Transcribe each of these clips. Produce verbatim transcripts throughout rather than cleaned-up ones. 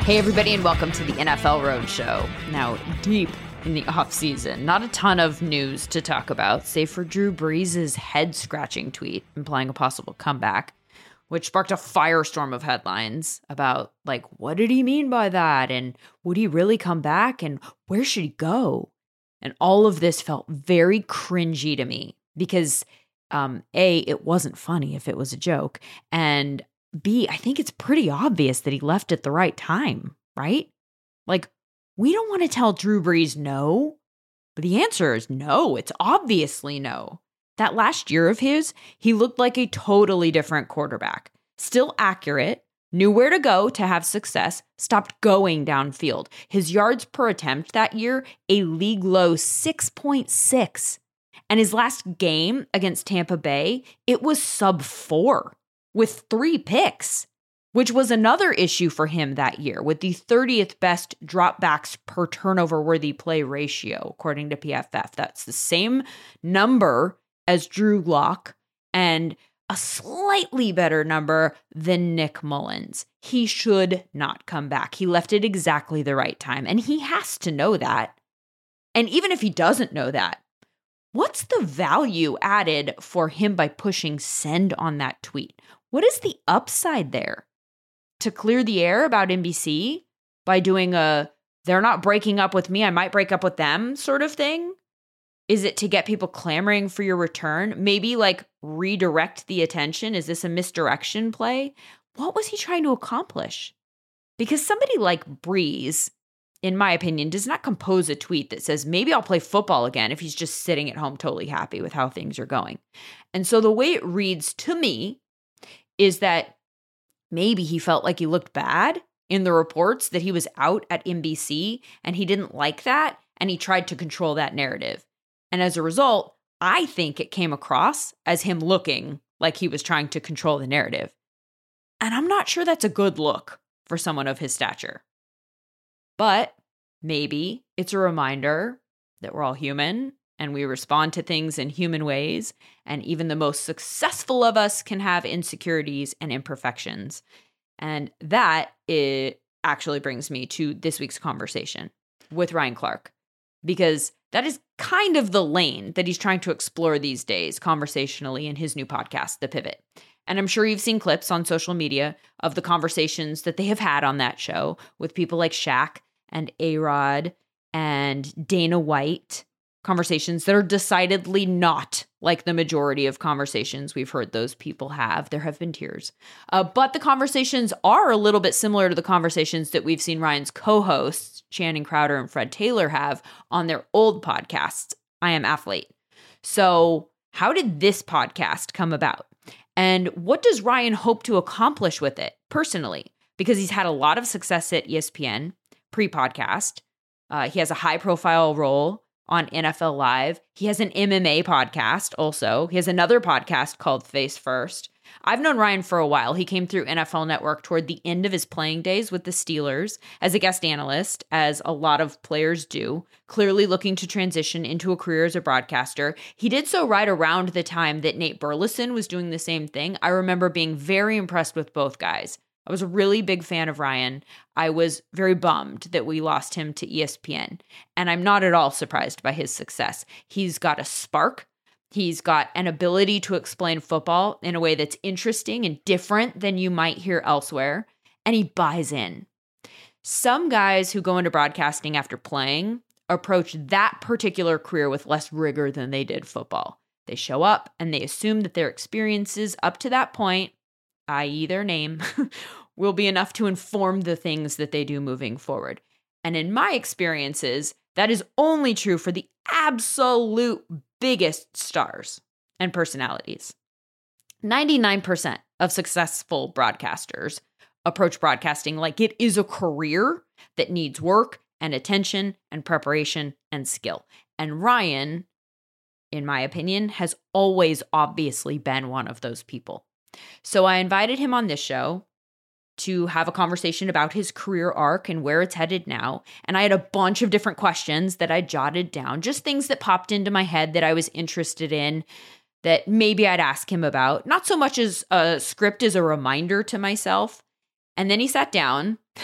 Hey, everybody, and welcome to the N F L Roadshow. Now, deep in the offseason, not a ton of news to talk about, save for Drew Brees' head-scratching tweet implying a possible comeback, which sparked a firestorm of headlines about, like, what did he mean by that? And would he really come back? And where should he go? And all of this felt very cringy to me because, um, A, it wasn't funny if it was a joke, and B, I think it's pretty obvious that he left at the right time, right? Like, we don't want to tell Drew Brees no, but the answer is no. It's obviously no. That last year of his, he looked like a totally different quarterback. Still accurate, knew where to go to have success, stopped going downfield. His yards per attempt that year, a league low six point six. And his last game against Tampa Bay, it was sub four. With three picks, which was another issue for him that year, with the thirtieth best dropbacks per turnover worthy play ratio, according to P F F. That's the same number as Drew Lock and a slightly better number than Nick Mullins. He should not come back. He left at exactly the right time, and he has to know that. And even if he doesn't know that, what's the value added for him by pushing send on that tweet? What is the upside there? To clear the air about N B C by doing a, they're not breaking up with me, I might break up with them sort of thing? Is it to get people clamoring for your return? Maybe like redirect the attention? Is this a misdirection play? What was he trying to accomplish? Because somebody like Brees, in my opinion, does not compose a tweet that says, maybe I'll play football again if he's just sitting at home totally happy with how things are going. And so the way it reads to me is that maybe he felt like he looked bad in the reports that he was out at N B C and he didn't like that and he tried to control that narrative. And as a result, I think it came across as him looking like he was trying to control the narrative. And I'm not sure that's a good look for someone of his stature. But maybe it's a reminder that we're all human and we respond to things in human ways. And even the most successful of us can have insecurities and imperfections. And that it actually brings me to this week's conversation with Ryan Clark, because that is kind of the lane that he's trying to explore these days conversationally in his new podcast, The Pivot. And I'm sure you've seen clips on social media of the conversations that they have had on that show with people like Shaq and A-Rod and Dana White, conversations that are decidedly not like the majority of conversations we've heard those people have. There have been tears. Uh, but the conversations are a little bit similar to the conversations that we've seen Ryan's co-hosts, Channing Crowder and Fred Taylor, have on their old podcasts, I Am Athlete. So how did this podcast come about? And what does Ryan hope to accomplish with it personally? Because he's had a lot of success at E S P N pre-podcast. Uh, he has a high-profile role on N F L Live. He has an M M A podcast also. He has another podcast called Face First. I've known Ryan for a while. He came through N F L Network toward the end of his playing days with the Steelers as a guest analyst, as a lot of players do, clearly looking to transition into a career as a broadcaster. He did so right around the time that Nate Burleson was doing the same thing. I remember being very impressed with both guys. I was a really big fan of Ryan. I was very bummed that we lost him to E S P N, and I'm not at all surprised by his success. He's got a spark. He's got an ability to explain football in a way that's interesting and different than you might hear elsewhere, and he buys in. Some guys who go into broadcasting after playing approach that particular career with less rigor than they did football. They show up and they assume that their experiences up to that point, that is their name, will be enough to inform the things that they do moving forward. And in my experiences, that is only true for the absolute biggest stars and personalities. ninety-nine percent of successful broadcasters approach broadcasting like it is a career that needs work and attention and preparation and skill. And Ryan, in my opinion, has always obviously been one of those people. So I invited him on this show to have a conversation about his career arc and where it's headed now. And I had a bunch of different questions that I jotted down, just things that popped into my head that I was interested in, that maybe I'd ask him about, not so much as a script as a reminder to myself. And then he sat down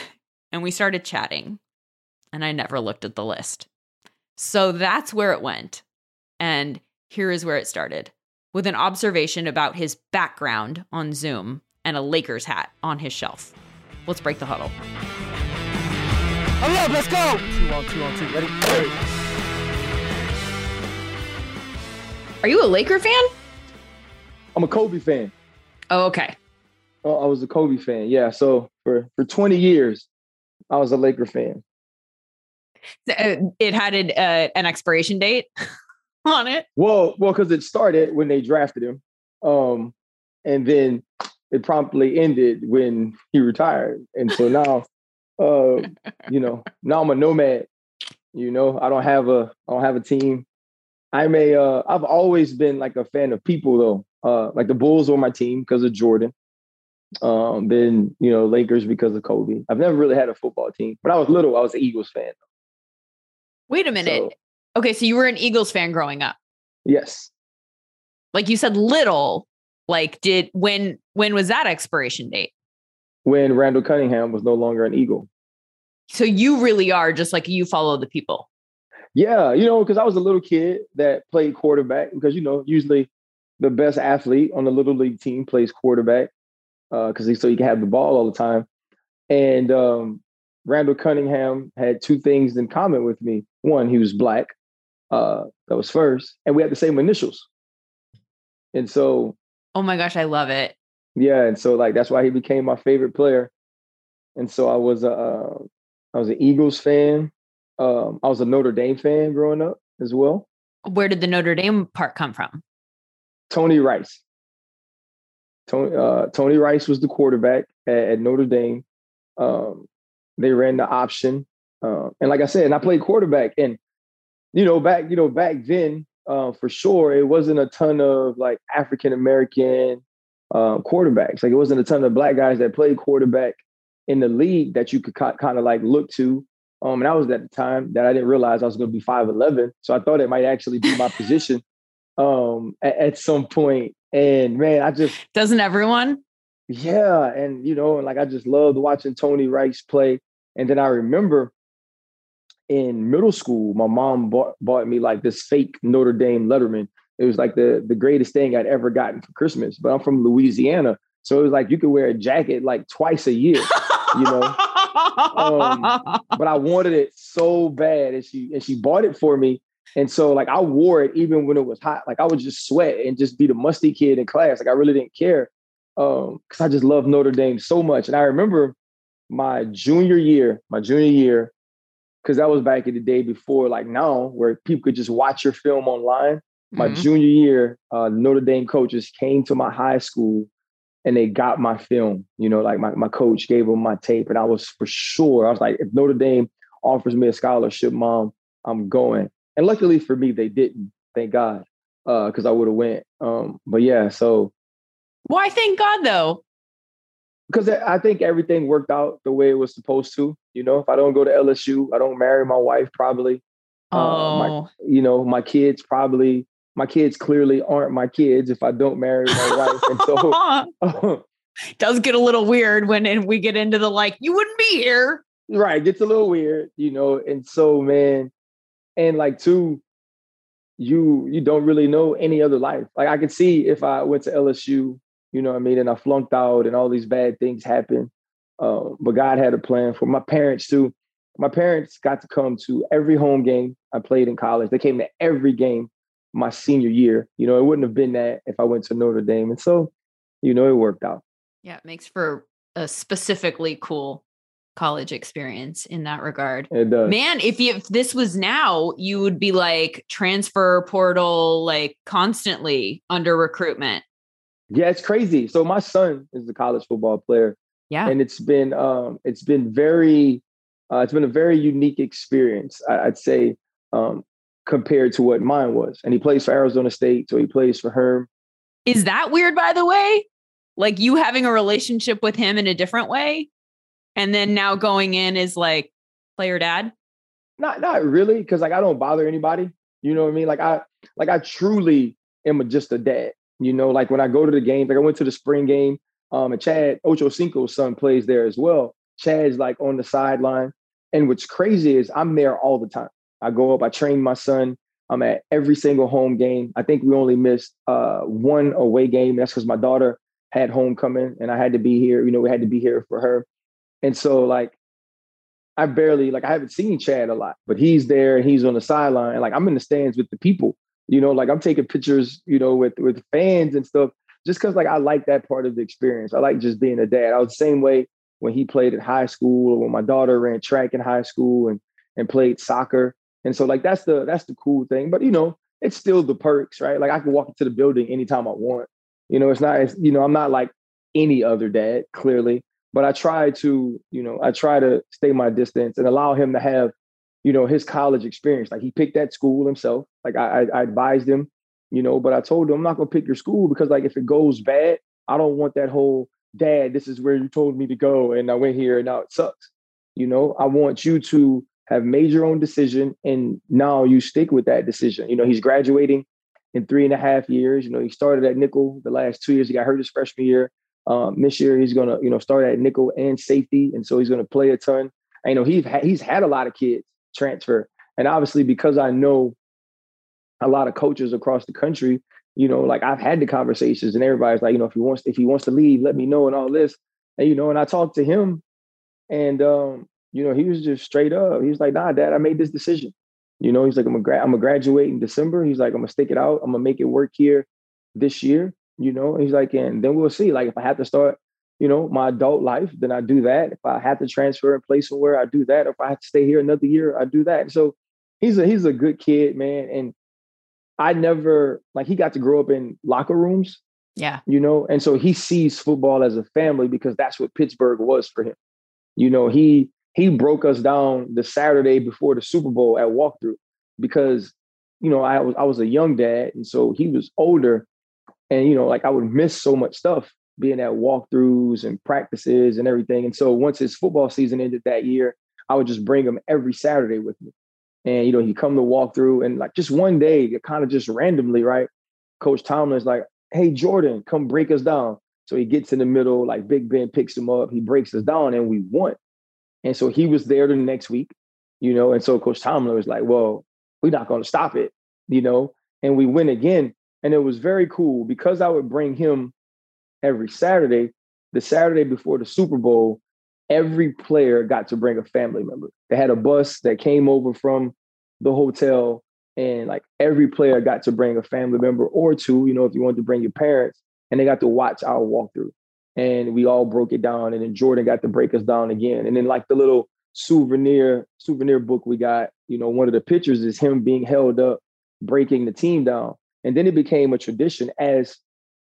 and we started chatting, and I never looked at the list. So that's where it went. And here is where it started, with an observation about his background on Zoom and a Lakers hat on his shelf. Let's break the huddle. Hurry up, let's go! Two on two on two, ready? Ready. Are you a Laker fan? I'm a Kobe fan. Oh, okay. Oh, I was a Kobe fan, yeah. So for, for twenty years, I was a Laker fan. It had an, uh, an expiration date on it? Well, well, because it started when they drafted him. Um, and then it promptly ended when he retired. And so now, uh, you know, now I'm a nomad. You know, I don't have a I don't have a team. I'm a uh, I've always been like a fan of people though. Uh, like the Bulls were my team because of Jordan. Um, then, you know, Lakers because of Kobe. I've never really had a football team. When I was little, I was an Eagles fan. Wait a minute. So, okay, so you were an Eagles fan growing up. yes. Like you said little, like did when when was that expiration date? When Randall Cunningham was no longer an Eagle. So you really are just like you follow the people. Yeah, you know, because I was a little kid that played quarterback because, you know, usually the best athlete on the little league team plays quarterback because uh, so he can have the ball all the time. And um, Randall Cunningham had two things in common with me. One, he was Black. Uh, that was first. And we had the same initials. And so. Oh my gosh, I love it. Yeah. And so like, that's why he became my favorite player. And so I was, uh, I was an Eagles fan. Um, I was a Notre Dame fan growing up as well. Where did the Notre Dame part come from? Tony Rice. Tony, uh, Tony Rice was the quarterback at, at Notre Dame. Um, they ran the option. Uh, and like I said, and I played quarterback. And, you know, back, you know, back then, uh, for sure, it wasn't a ton of like African-American uh, quarterbacks. Like it wasn't a ton of Black guys that played quarterback in the league that you could ca- kind of like look to. Um, and I was at the time that I didn't realize I was going to be five eleven. So I thought it might actually be my position um, at, at some point. And man, I just. Doesn't everyone? Yeah. And, you know, and like I just loved watching Tony Rice play. And then I remember in middle school, my mom bought, bought me like this fake Notre Dame Letterman. It was like the, the greatest thing I'd ever gotten for Christmas. But I'm from Louisiana. So it was like you could wear a jacket like twice a year, you know. um, but I wanted it so bad, and she and she bought it for me. And so like I wore it even when it was hot. Like I would just sweat and just be the musty kid in class. Like I really didn't care um, because I just loved Notre Dame so much. And I remember my junior year, my junior year, because that was back in the day before like now, where people could just watch your film online. My mm-hmm. junior year, uh, Notre Dame coaches came to my high school. And they got my film, you know, like my, my coach gave them my tape. And I was for sure, I was like, if Notre Dame offers me a scholarship, Mom, I'm going. And luckily for me, they didn't, thank God, because uh, I would have went. Um, but yeah, so. Why thank God, though? Because I think everything worked out the way it was supposed to. You know, if I don't go to L S U, I don't marry my wife, probably. Oh. Uh, my, you know, my kids probably. My kids clearly aren't my kids if I don't marry my wife. And so uh, it does get a little weird when we get into the like, you wouldn't be here. Right. It gets a little weird, you know? And so, man, and like, two, you, you don't really know any other life. Like I could see if I went to L S U, you know what I mean? And I flunked out and all these bad things happened. Uh, but God had a plan for my parents too. My parents got to come to every home game I played in college. They came to every game my senior year. You know, it wouldn't have been that if I went to Notre Dame. And so, you know, it worked out. Yeah, it makes for a specifically cool college experience in that regard. It does. Man, if you, if this was now, you would be like transfer portal, like constantly under recruitment. Yeah, it's crazy. So my son is a college football player. Yeah. And it's been, um, it's been very, uh, it's been a very unique experience, I, I'd say, um, compared to what mine was. And he plays for Arizona State, so he plays for Herm. Is that weird, by the way? Like you having a relationship with him in a different way? And then now going in is like player dad? Not not really, because like I don't bother anybody. You know what I mean? Like I like I truly am a, just a dad. You know, like when I go to the game, like I went to the spring game, um, and Chad Ochocinco's son plays there as well. Chad's like on the sideline. And what's crazy is I'm there all the time. I go up, I train my son. I'm at every single home game. I think we only missed uh, one away game. That's because my daughter had homecoming and I had to be here. You know, we had to be here for her. And so like, I barely, like I haven't seen Chad a lot, but he's there and he's on the sideline. And like, I'm in the stands with the people, you know, like I'm taking pictures, you know, with, with fans and stuff, just because like I like that part of the experience. I like just being a dad. I was the same way when he played at high school or when my daughter ran track in high school and, and played soccer. And so like, that's the, that's the cool thing, but you know, it's still the perks, right? Like I can walk into the building anytime I want, you know, it's not, it's, you know, I'm not like any other dad, clearly, but I try to, you know, I try to stay my distance and allow him to have, you know, his college experience. Like he picked that school himself. Like I, I, I advised him, you know, but I told him I'm not going to pick your school because like, if it goes bad, I don't want that whole dad, this is where you told me to go. And I went here and now it sucks. You know, I want you to have made your own decision and now you stick with that decision. You know, he's graduating in three and a half years. You know, he started at nickel the last two years. He got hurt his freshman year. Um, this year he's going to, you know, start at nickel and safety. And so he's going to play a ton. I know he's, ha- he's had a lot of kids transfer. And obviously because I know a lot of coaches across the country, you know, like I've had the conversations and everybody's like, you know, if he wants, if he wants to leave, let me know and all this. And, you know, and I talked to him and, um, you know, he was just straight up. He was like, nah, dad, I made this decision. You know, he's like, I'm gonna, gra- I'm gonna graduate in December. He's like, I'm gonna stick it out. I'm gonna make it work here this year. You know, he's like, and then we'll see. Like, if I have to start, you know, my adult life, then I do that. If I have to transfer and play somewhere, I do that. If I have to stay here another year, I do that. So he's a he's a good kid, man. And I never like he got to grow up in locker rooms. Yeah. You know, and so he sees football as a family because that's what Pittsburgh was for him. You know, he he broke us down the Saturday before the Super Bowl at walkthrough because, you know, I was I was a young dad. And so he was older. And, you know, like I would miss so much stuff being at walkthroughs and practices and everything. And so once his football season ended that year, I would just bring him every Saturday with me. And, you know, he'd come to walk through and like just one day, kind of just randomly, right? Coach Tomlin's like, hey, Jordan, come break us down. So he gets in the middle, like Big Ben picks him up, he breaks us down and we won. And so he was there the next week, you know, and so Coach Tomlin was like, well, we're not going to stop it, you know, and we win again. And it was very cool because I would bring him every Saturday. The Saturday before the Super Bowl, every player got to bring a family member. They had a bus that came over from the hotel and like every player got to bring a family member or two, you know, if you wanted to bring your parents, and they got to watch our walkthrough. And we all broke it down. And then Jordan got to break us down again. And then like the little souvenir, souvenir book we got, you know, one of the pictures is him being held up, breaking the team down. And then it became a tradition as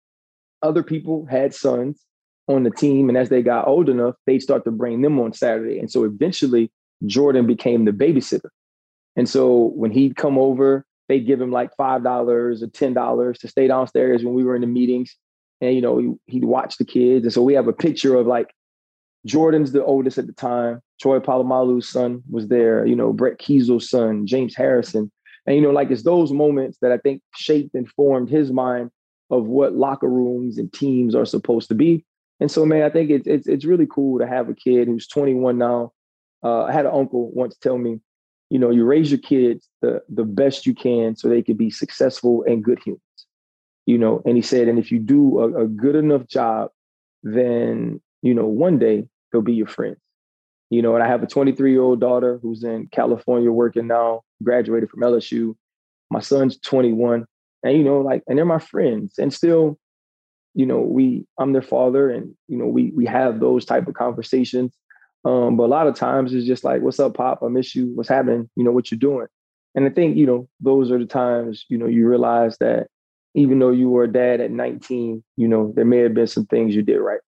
other people had sons on the team. And as they got old enough, they'd start to bring them on Saturday. And so eventually Jordan became the babysitter. And so when he'd come over, they'd give him like five dollars or ten dollars to stay downstairs when we were in the meetings. And, you know, he, he'd watch the kids. And so we have a picture of like Jordan's the oldest at the time. Troy Polamalu's son was there, you know, Brett Kiesel's son, James Harrison. And, you know, like it's those moments that I think shaped and formed his mind of what locker rooms and teams are supposed to be. And so, man, I think it's it's, it's really cool to have a kid who's twenty-one now. Uh, I had an uncle once tell me, you know, you raise your kids the, the best you can so they can be successful and good humans. You know, and he said, and if you do a, a good enough job, then, you know, one day they'll be your friends. You know, and I have a twenty-three-year-old daughter who's in California working now, graduated from L S U. My son's twenty-one. And, you know, like, and they're my friends. And still, you know, we, I'm their father and, you know, we we have those type of conversations. Um, but a lot of times it's just like, what's up, Pop? I miss you. What's happening? You know, what you're doing. And I think, you know, those are the times, you know, you realize that even though you were a dad at nineteen, you know, there may have been some things you did right.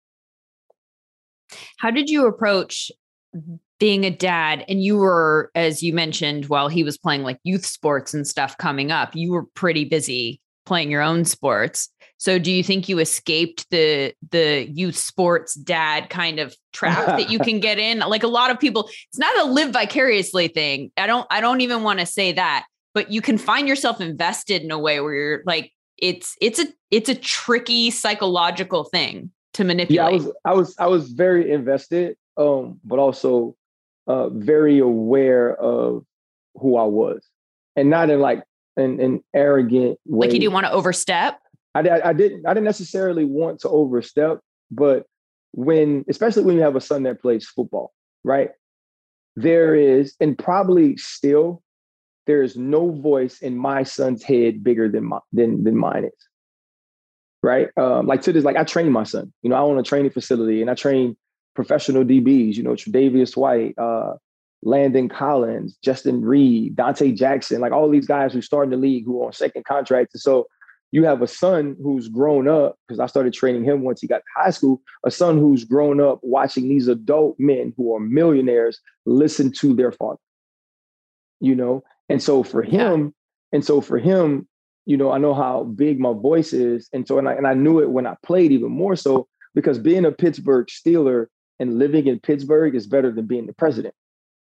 How did you approach being a dad? And you were, as you mentioned, while he was playing like youth sports and stuff coming up, you were pretty busy playing your own sports. So do you think you escaped the the youth sports dad kind of trap that you can get in? Like a lot of people, it's not a live vicariously thing. I don't I don't even want to say that, but you can find yourself invested in a way where you're like, it's it's a it's a tricky psychological thing to manipulate. Yeah, I was I was I was very invested. um, but also uh, very aware of who I was, and not in like an, an arrogant way. Like you didn't want to overstep? I, I, I didn't. I didn't necessarily want to overstep, but when, especially when you have a son that plays football, right? There is, and probably still, there is no voice in my son's head bigger than my, than than mine is, right? Um, like to this, like I train my son. You know, I own a training facility, and I train professional D Bs. You know, Tre'Davious White, uh, Landon Collins, Justin Reed, Dante Jackson, like all these guys who started in the league who are on second contracts. And so you have a son who's grown up, because I started training him once he got to high school, a son who's grown up watching these adult men who are millionaires listen to their father, you know? And so for him, yeah. and so for him, you know, I know how big my voice is. And so, and I, and I knew it when I played even more so, because being a Pittsburgh Steeler and living in Pittsburgh is better than being the president.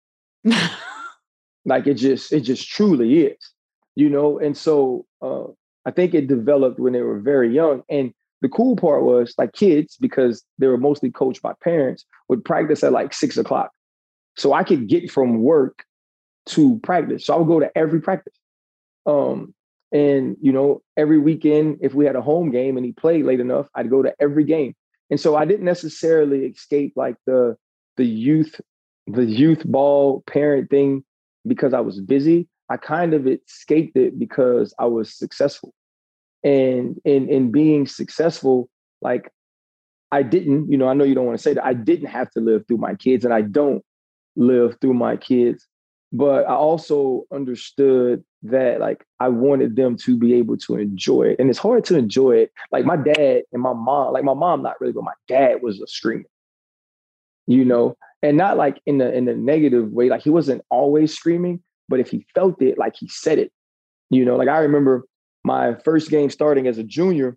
Like it just, it just truly is, you know? And so, uh, I think it developed when they were very young. And the cool part was like kids, because they were mostly coached by parents, would practice at like six o'clock. So I could get from work to practice. So I would go to every practice. Um, and, you know, every weekend, if we had a home game and he played late enough, I'd go to every game. And so I didn't necessarily escape like the, the youth, the youth ball parent thing because I was busy. I kind of escaped it because I was successful. And in, in being successful, like I didn't, you know, I know you don't want to say that, I didn't have to live through my kids, and I don't live through my kids. But I also understood that like I wanted them to be able to enjoy it. And it's hard to enjoy it. Like my dad and my mom, like my mom, not really, but my dad was a screamer, you know, and not like in the in the negative way. Like he wasn't always screaming, but if he felt it, like he said it, you know, like I remember my first game starting as a junior,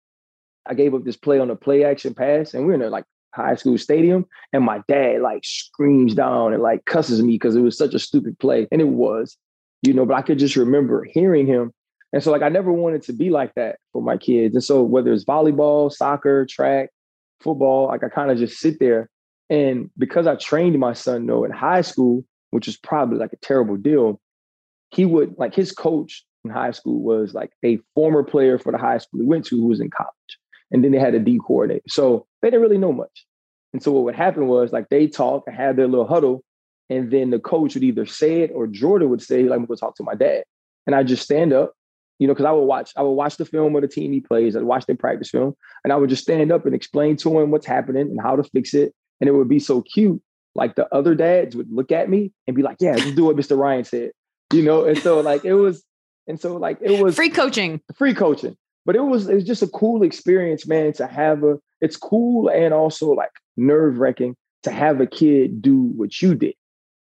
I gave up this play on a play action pass, and we're in a like high school stadium, and my dad like screams down and like cusses me because it was such a stupid play. And it was, you know, but I could just remember hearing him. And so like I never wanted to be like that for my kids. And so whether it's volleyball, soccer, track, football, like I kind of just sit there. And because I trained my son though in high school, which is probably like a terrible deal, he would like his coach in high school was like a former player for the high school he went to who was in college. And then they had a D coordinator. So they didn't really know much. And so what would happen was like they talk and have their little huddle. And then the coach would either say it or Jordan would say, like, I'm going to talk to my dad. And I just stand up, you know, because I would watch, I would watch the film of the team he plays. I'd watch their practice film. And I would just stand up and explain to him what's happening and how to fix it. And it would be so cute. Like the other dads would look at me and be like, yeah, just do what Mister Ryan said, you know? And so like it was, and so like it was free coaching, free coaching. But it was, it was just a cool experience, man, to have a, it's cool and also like nerve wracking to have a kid do what you did.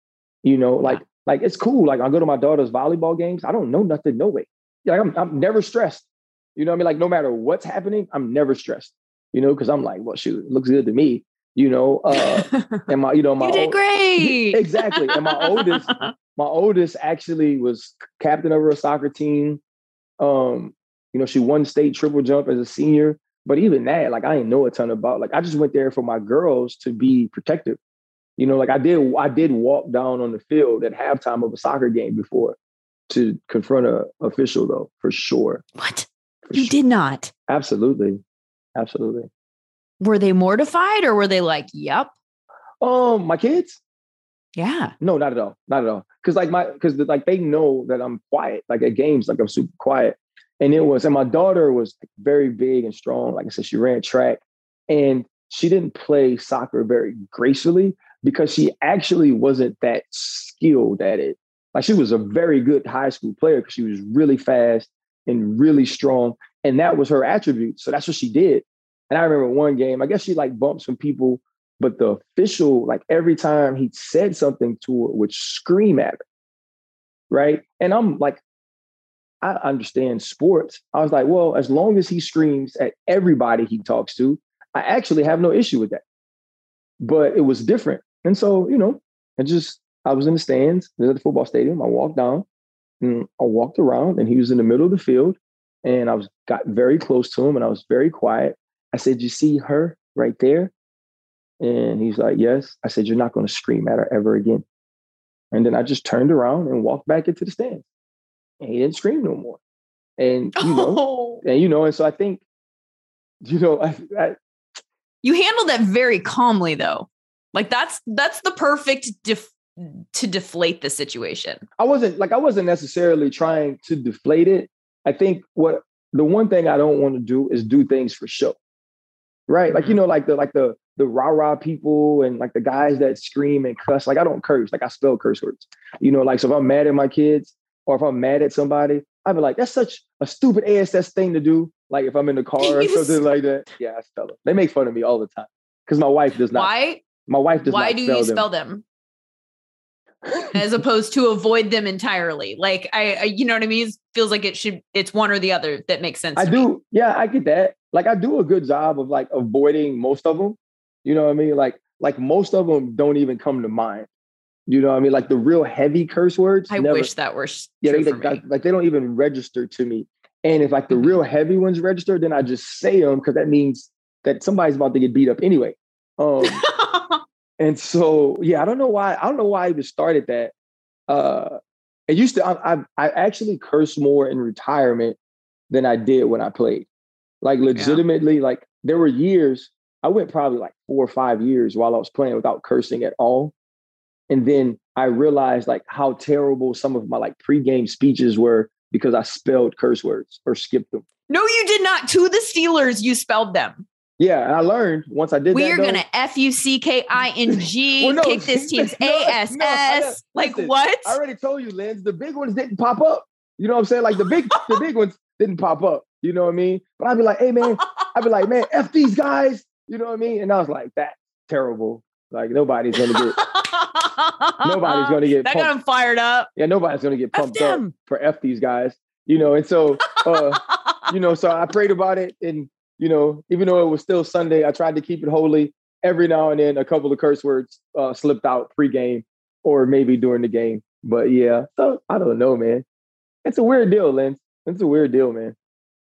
You know, like, yeah. like it's cool. Like I go to my daughter's volleyball games. I don't know nothing, no way. Like I'm, I'm never stressed. You know what I mean? Like no matter what's happening, I'm never stressed, you know, because I'm like, well, shoot, it looks good to me, you know, uh, and my, you know, my, you did old, great. Exactly. And my oldest, my oldest actually was captain of her soccer team. Um, You know, she won state triple jump as a senior, but even that, like, I didn't know a ton about. Like, I just went there for my girls to be protective. You know, like I did, I did walk down on the field at halftime of a soccer game before to confront a official, though, for sure. What? For you sure. did not? Absolutely, absolutely. Were they mortified, or were they like, "Yep"? Um, my kids. Yeah. No, not at all, not at all. Because like my, because like they know that I'm quiet. Like at games, like I'm super quiet. And it was, and my daughter was very big and strong. Like I said, she ran track, and she didn't play soccer very gracefully because she actually wasn't that skilled at it. Like she was a very good high school player because she was really fast and really strong. And that was her attribute. So that's what she did. And I remember one game, I guess she like bumped some people, but the official, like every time he said something to her, would scream at her. Right. And I'm like, I understand sports. I was like, well, as long as he screams at everybody he talks to, I actually have no issue with that. But it was different. And so, you know, I just, I was in the stands at the football stadium. I walked down and I walked around, and he was in the middle of the field, and I was got very close to him, and I was very quiet. I said, you see her right there? And he's like, yes. I said, you're not going to scream at her ever again. And then I just turned around and walked back into the stands. And he didn't scream no more. And, you know, oh. and, you know, and so I think, you know, I, I, you handled that very calmly, though. Like that's, that's the perfect def- to deflate the situation. I wasn't like, I wasn't necessarily trying to deflate it. I think what the one thing I don't want to do is do things for show. Right. Mm-hmm. Like, you know, like the, like the, the rah-rah people and like the guys that scream and cuss. Like I don't curse, like I spell curse words, you know, like, so if I'm mad at my kids or if I'm mad at somebody, I'd be like, that's such a stupid A S S thing to do. Like if I'm in the car or something like that. Yeah, I spell it. They make fun of me all the time because my wife does not. Why? My wife does Why not do spell you them. spell them? As opposed to avoid them entirely. Like I, I, you know what I mean? It feels like it should, it's one or the other that makes sense. I to do. Me. Yeah, I get that. Like I do a good job of like avoiding most of them. You know what I mean? Like, like most of them don't even come to mind. You know what I mean? Like the real heavy curse words. I never, wish that were yeah, true they, for they, me. like they don't even register to me. And if like the mm-hmm. real heavy ones register, then I just say them because that means that somebody's about to get beat up anyway. Um, and so, yeah, I don't know why. I don't know why I even started that. Uh, it used to, I, I, I actually curse more in retirement than I did when I played. Like legitimately, yeah. Like there were years, I went probably like four or five years while I was playing without cursing at all. And then I realized like how terrible some of my like pregame speeches were because I spelled curse words or skipped them. No, you did not. To the Steelers, you spelled them. Yeah, and I learned once I did we that. We are going to F U C K I N G, well, no, kick this team's no, A S S. No, like listen, what? I already told you, Linz, the big ones didn't pop up. You know what I'm saying? Like the big, the big ones didn't pop up. You know what I mean? But I'd be like, hey, man, I'd be like, man, F these guys. You know what I mean? And I was like, that's terrible. Like nobody's going to get, nobody's going to get That pumped. Got them fired up. Yeah, nobody's going to get pumped up for F these guys. You know, and so, uh, you know, so I prayed about it. And, you know, even though it was still Sunday, I tried to keep it holy. Every now and then a couple of curse words uh, slipped out pregame or maybe during the game. But yeah, so I don't know, man. It's a weird deal, Lynn. It's a weird deal, man.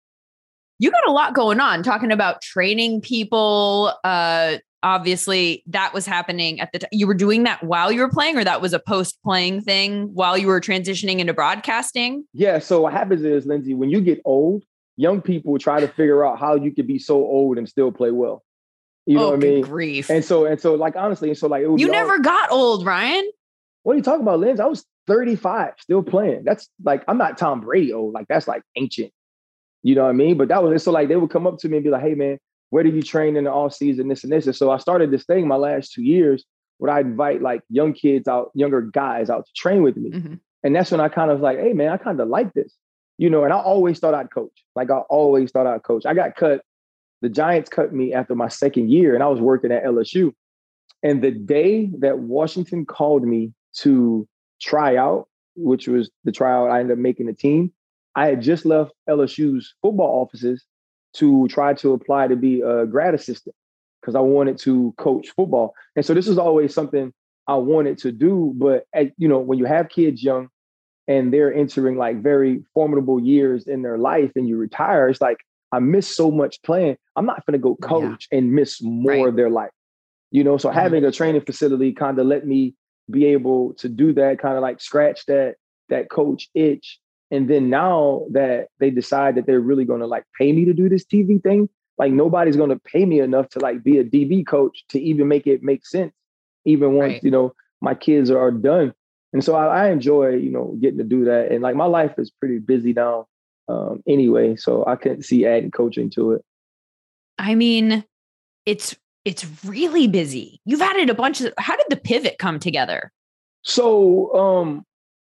You got a lot going on talking about training people. Uh, obviously that was happening at the time. You were doing that while you were playing, or that was a post-playing thing while you were transitioning into broadcasting? Yeah. So what happens is, Lindsay, when you get old, young people try to figure out how you could be so old and still play well. You know oh, what I mean? Grief. And so, and so like, honestly, and so like, it was you never all, got old, Ryan. What are you talking about, Lindsay? I was thirty-five, still playing. That's like, I'm not Tom Brady old. Like that's like ancient. You know what I mean? But that was, so like, they would come up to me and be like, hey man, where do you train in the off season? This and this. And so I started this thing my last two years where I invite like young kids out, younger guys out to train with me. Mm-hmm. And that's when I kind of like, hey man, I kind of like this, you know, and I always thought I'd coach. Like I always thought I'd coach. I got cut. The Giants cut me after my second year and I was working at L S U. And the day that Washington called me to try out, which was the tryout, I ended up making the team. I had just left L S U's football offices to try to apply to be a grad assistant because I wanted to coach football. And so this was always something I wanted to do. But, at, you know, when you have kids young and they're entering like very formidable years in their life and you retire, it's like, I miss so much playing. I'm not going to go coach yeah. and miss more right. of their life. You know, so mm-hmm. having a training facility kind of let me be able to do that, kind of like scratch that, that coach itch. And then now that they decide that they're really going to like pay me to do this T V thing, like nobody's going to pay me enough to like be a D B coach to even make it make sense, even once, right. you know, my kids are done. And so I, I enjoy, you know, getting to do that. And like my life is pretty busy now um, anyway, so I couldn't see adding coaching to it. I mean, it's it's really busy. You've added a bunch of, how did the pivot come together? So um,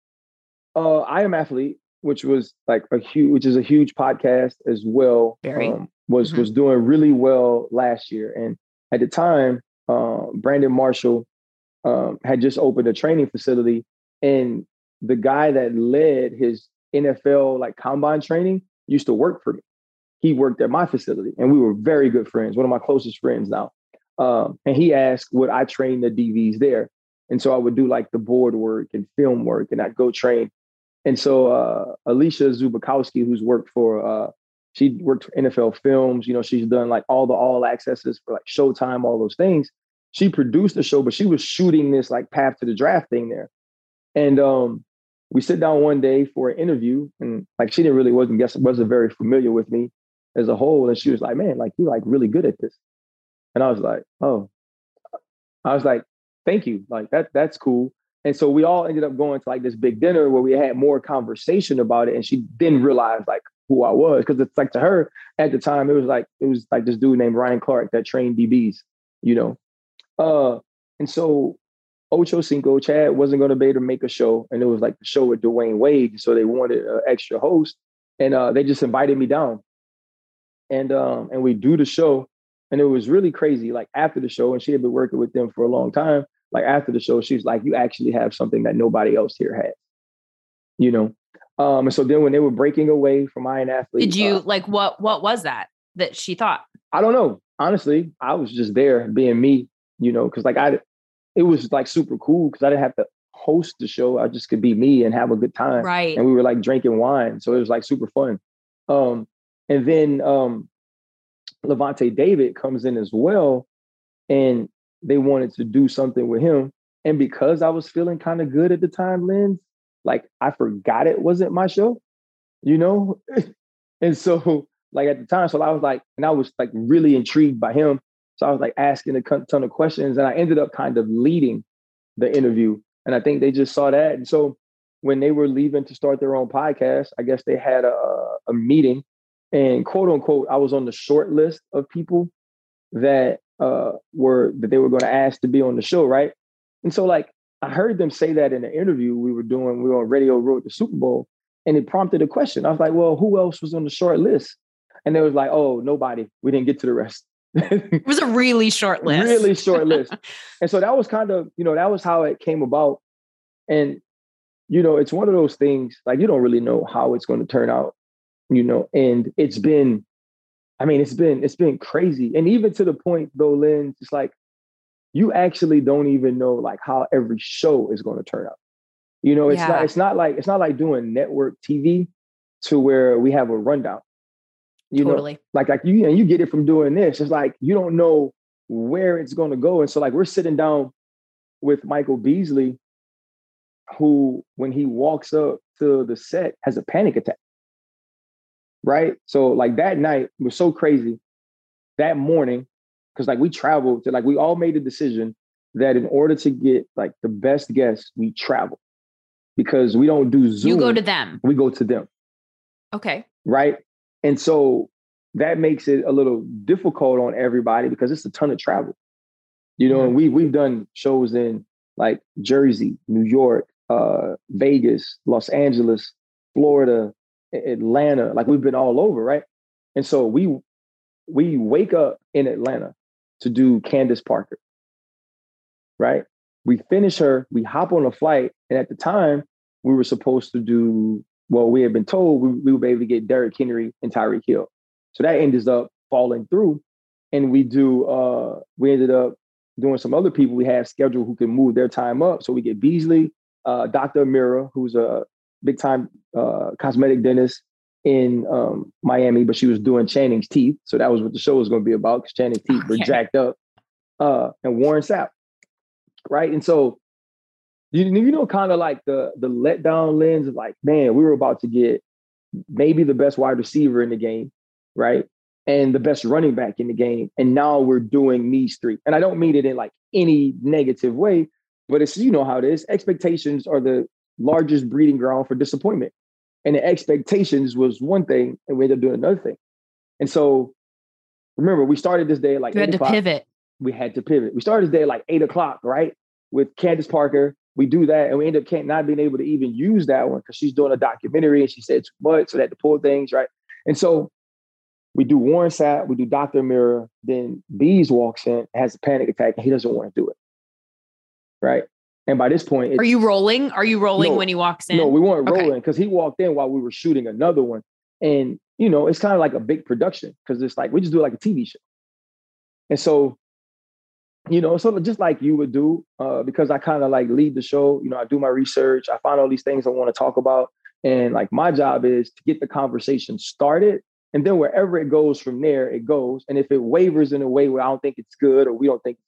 uh, I Am Athlete, which was like a huge, which is a huge podcast as well, Very. Um, was, mm-hmm. was doing really well last year. And at the time, uh, Brandon Marshall um, had just opened a training facility, and the guy that led his N F L like combine training used to work for me. He worked at my facility and we were very good friends, one of my closest friends now. Um, and he asked, would I train the D Vs there? And so I would do like the board work and film work and I'd go train. And so uh, Alicia Zubakowski, who's worked for, uh, she worked for N F L Films, you know, she's done like all the all accesses for like Showtime, all those things. she produced the show, but she was shooting this like Path to the Draft thing there. And um, we sit down one day for an interview, and like she didn't really wasn't guess wasn't very familiar with me as a whole. And she was like, "Man, like you're like really good at this." And I was like, "Oh," I was like, "Thank you, like that that's cool." And so we all ended up going to like this big dinner where we had more conversation about it. And she didn't realize like who I was, because it's like to her at the time it was like it was like this dude named Ryan Clark that trained D Bs, you know. Uh, and so Ocho Cinco, Chad wasn't going to be able to make a show, and it was like the show with Dwayne Wade, so they wanted an extra host, and uh, they just invited me down, and um, and we do the show, and it was really crazy. Like after the show, and she had been working with them for a long time. Like after the show, she's like, "You actually have something that nobody else here has," you know. Um, and so then when they were breaking away from Iron Athlete, did you uh, like what? What was that that she thought? I don't know. Honestly, I was just there being me, you know, because like I. It was like super cool because I didn't have to host the show. I just could be me and have a good time. Right. And we were like drinking wine. So it was like super fun. Um, and then um, Levante David comes in as well. And they wanted to do something with him. And because I was feeling kind of good at the time, Lynn, like I forgot it wasn't my show, you know? And so like at the time, so I was like, and I was like really intrigued by him. So I was like asking a ton of questions, and I ended up kind of leading the interview. And I think they just saw that. And so when they were leaving to start their own podcast, I guess they had a, a meeting, and quote unquote, I was on the short list of people that uh, were that they were going to ask to be on the show, right? And so like I heard them say that in the interview we were doing. We were on Radio Road to Super Bowl, and it prompted a question. I was like, well, who else was on the short list? And they was like, oh, nobody. We didn't get to the rest. It was a really short list. Really short list. And so that was kind of, you know, that was how it came about. And, you know, it's one of those things, like you don't really know how it's going to turn out, you know, and it's been, I mean, it's been, it's been crazy. And even to the point though, Lynn, it's like, you actually don't even know like how every show is going to turn out. You know, it's yeah. not, it's not like, it's not like doing network T V to where we have a rundown. You totally. know, like, like you, and you get it from doing this. It's like, you don't know where it's going to go. And so like, we're sitting down with Michael Beasley, who, when he walks up to the set, has a panic attack. Right. So like that night was so crazy that morning. Cause like we traveled to like, we all made a decision that in order to get like the best guests, we travel, because we don't do Zoom. You go to them. We go to them. Okay. Right. And so that makes it a little difficult on everybody because it's a ton of travel, you know, mm-hmm. and we, we've done shows in like Jersey, New York, uh, Vegas, Los Angeles, Florida, Atlanta, like we've been all over. Right. And so we, we wake up in Atlanta to do Candace Parker. Right. We finish her, we hop on a flight. And at the time we were supposed to do, well, we had been told we, we would be able to get Derrick Henry and Tyreek Hill. So that ended up falling through. And we do, uh, we ended up doing some other people we had scheduled who could move their time up. So we get Beasley, uh, Doctor Amira, who's a big time uh, cosmetic dentist in um, Miami, but she was doing Channing's teeth. So that was what the show was going to be about, because Channing's teeth okay. were jacked up. Uh, and Warren Sapp, right? And so You, you know, kind of like the the letdown lens of like, man, we were about to get maybe the best wide receiver in the game, right? And the best running back in the game. And now we're doing these three. And I don't mean it in like any negative way, but it's, you know how it is. Expectations are the largest breeding ground for disappointment. And the expectations was one thing, and we ended up doing another thing. And so remember, we started this day at like you had to pivot. We had to pivot. We started this day at like eight o'clock, right? With Candace Parker. We do that, and we end up can't not being able to even use that one because she's doing a documentary and she said too much, so they had to pull things, right? And so we do Warren Sapp, we do Doctor Amira, then Bees walks in, has a panic attack, and he doesn't want to do it, right? And by this point, it's, are you rolling? Are you rolling no, when he walks in? No, we weren't okay. rolling because he walked in while we were shooting another one, and you know it's kind of like a big production because it's like we just do like a T V show, and so. You know, so just like you would do, uh, because I kind of like lead the show, you know, I do my research, I find all these things I want to talk about. And like my job is to get the conversation started. And then wherever it goes from there, it goes. And if it wavers in a way where I don't think it's good or we don't think it's good,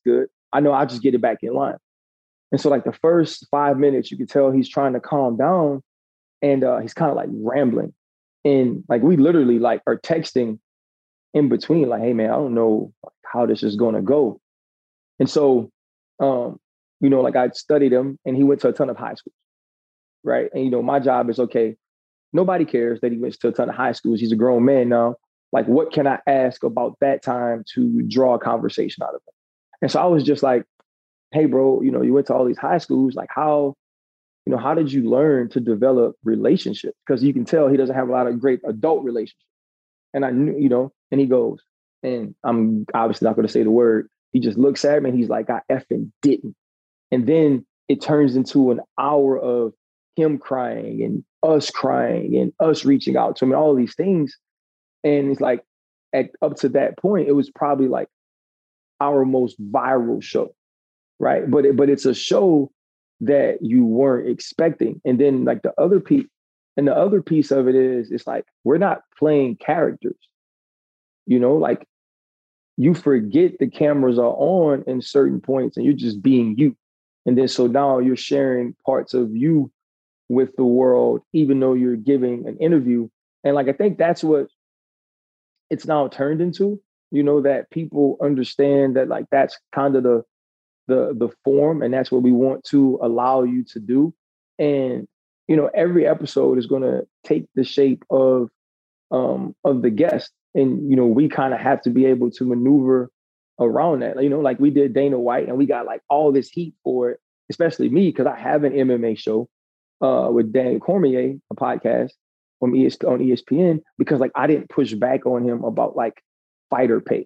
I know I'll just get it back in line. And so like the first five minutes, you could tell he's trying to calm down and uh, he's kind of like rambling. And like we literally like are texting in between, like, hey man, I don't know how this is gonna go. And so um, you know, like I studied him and he went to a ton of high schools, right? And you know, my job is okay, nobody cares that he went to a ton of high schools. He's a grown man now. Like, what can I ask about that time to draw a conversation out of him? And so I was just like, hey, bro, you know, you went to all these high schools. Like, how, you know, how did you learn to develop relationships? Because you can tell he doesn't have a lot of great adult relationships. And I knew, you know, and he goes, and I'm obviously not going to say the word. He just looks at me and he's like, I effing didn't. And then it turns into an hour of him crying and us crying and us reaching out to him and all these things. And it's like, at, up to that point, it was probably like our most viral show. Right. But it, but it's a show that you weren't expecting. And then like the other piece, and the other piece of it is, it's like, we're not playing characters, you know, like you forget the cameras are on in certain points and you're just being you. And then so now you're sharing parts of you with the world, even though you're giving an interview. And like, I think that's what it's now turned into, you know, that people understand that like, that's kind of the, the the form, and that's what we want to allow you to do. And you know, every episode is going to take the shape of um of the guest, and you know, we kind of have to be able to maneuver around that. You know, like we did Dana White, and we got like all this heat for it, especially me because I have an M M A show uh with Daniel Cormier, a podcast from E S on E S P N, because like I didn't push back on him about like fighter pay,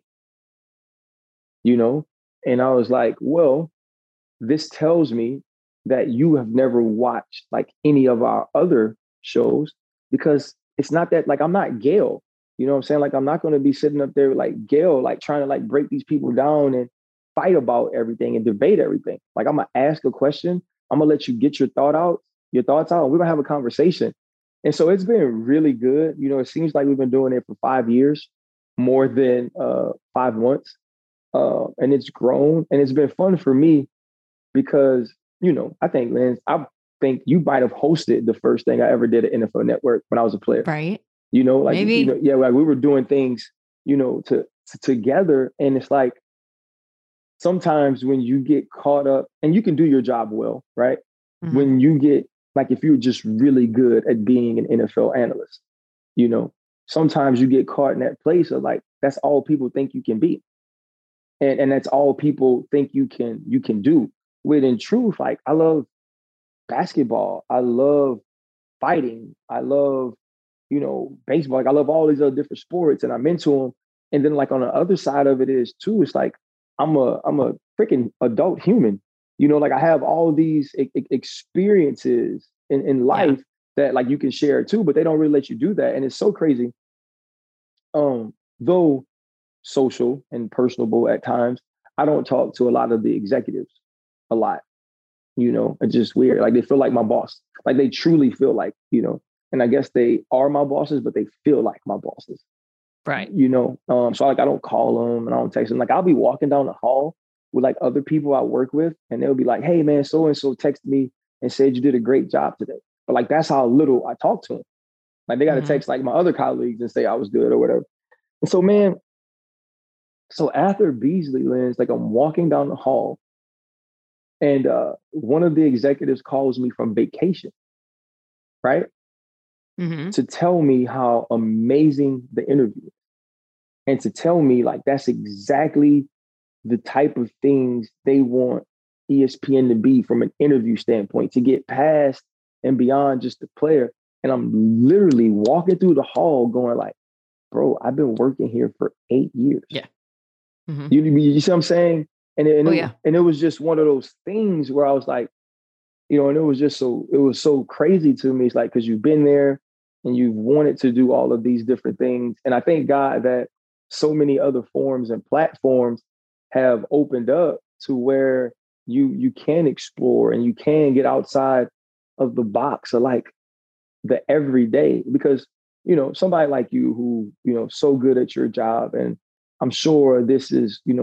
you know. And I was like, well, this tells me that you have never watched like any of our other shows, because it's not that like I'm not Gail. You know what I'm saying? Like I'm not going to be sitting up there like Gail, like trying to like break these people down and fight about everything and debate everything. Like I'm going to ask a question. I'm going to let you get your thought out, your thoughts out, and we're going to have a conversation. And so it's been really good. You know, it seems like we've been doing it for five years, more than uh, five months. Uh, and it's grown and it's been fun for me because, you know, I think, Lance, I think you might have hosted the first thing I ever did at N F L Network when I was a player. Right. You know, like, Maybe. you know, yeah, like we were doing things, you know, to, to together. And it's like, sometimes when you get caught up and you can do your job well, right? Mm-hmm. When you get, like, if you're just really good at being an N F L analyst, you know, sometimes you get caught in that place of like, that's all people think you can be. And, and that's all people think you can you can do. When in truth, like I love basketball, I love fighting, I love, you know, baseball. Like I love all these other different sports, and I'm into them. And then like on the other side of it is too, it's like I'm a I'm a freaking adult human. You know, like I have all these e- experiences in, in life yeah. that like you can share too, but they don't really let you do that. And it's so crazy. Um, though social and personable at times, I don't talk to a lot of the executives a lot. You know, it's just weird. Like they feel like my boss. Like they truly feel like, you know, and I guess they are my bosses, but they feel like my bosses. Right. You know, um, so like I don't call them and I don't text them. Like I'll be walking down the hall with like other people I work with, and they'll be like, hey man, so and so texted me and said you did a great job today. But like that's how little I talk to them. Like they got to mm-hmm. text like my other colleagues and say I was good or whatever. And so man, so after Beasley, Lens, like I'm walking down the hall and uh, one of the executives calls me from vacation, right? Mm-hmm. To tell me how amazing the interview is. And to tell me like, that's exactly the type of things they want E S P N to be from an interview standpoint, to get past and beyond just the player. And I'm literally walking through the hall going like, bro, I've been working here for eight years. Yeah. Mm-hmm. You, you see what I'm saying? And, and, oh, it, yeah. and it was just one of those things where I was like, you know, and it was just so, it was so crazy to me. It's like, because you've been there and you've wanted to do all of these different things. And I thank God that so many other forms and platforms have opened up to where you you can explore and you can get outside of the box of like the everyday. Because, you know, somebody like you who, you know, so good at your job, and I'm sure this is, you know,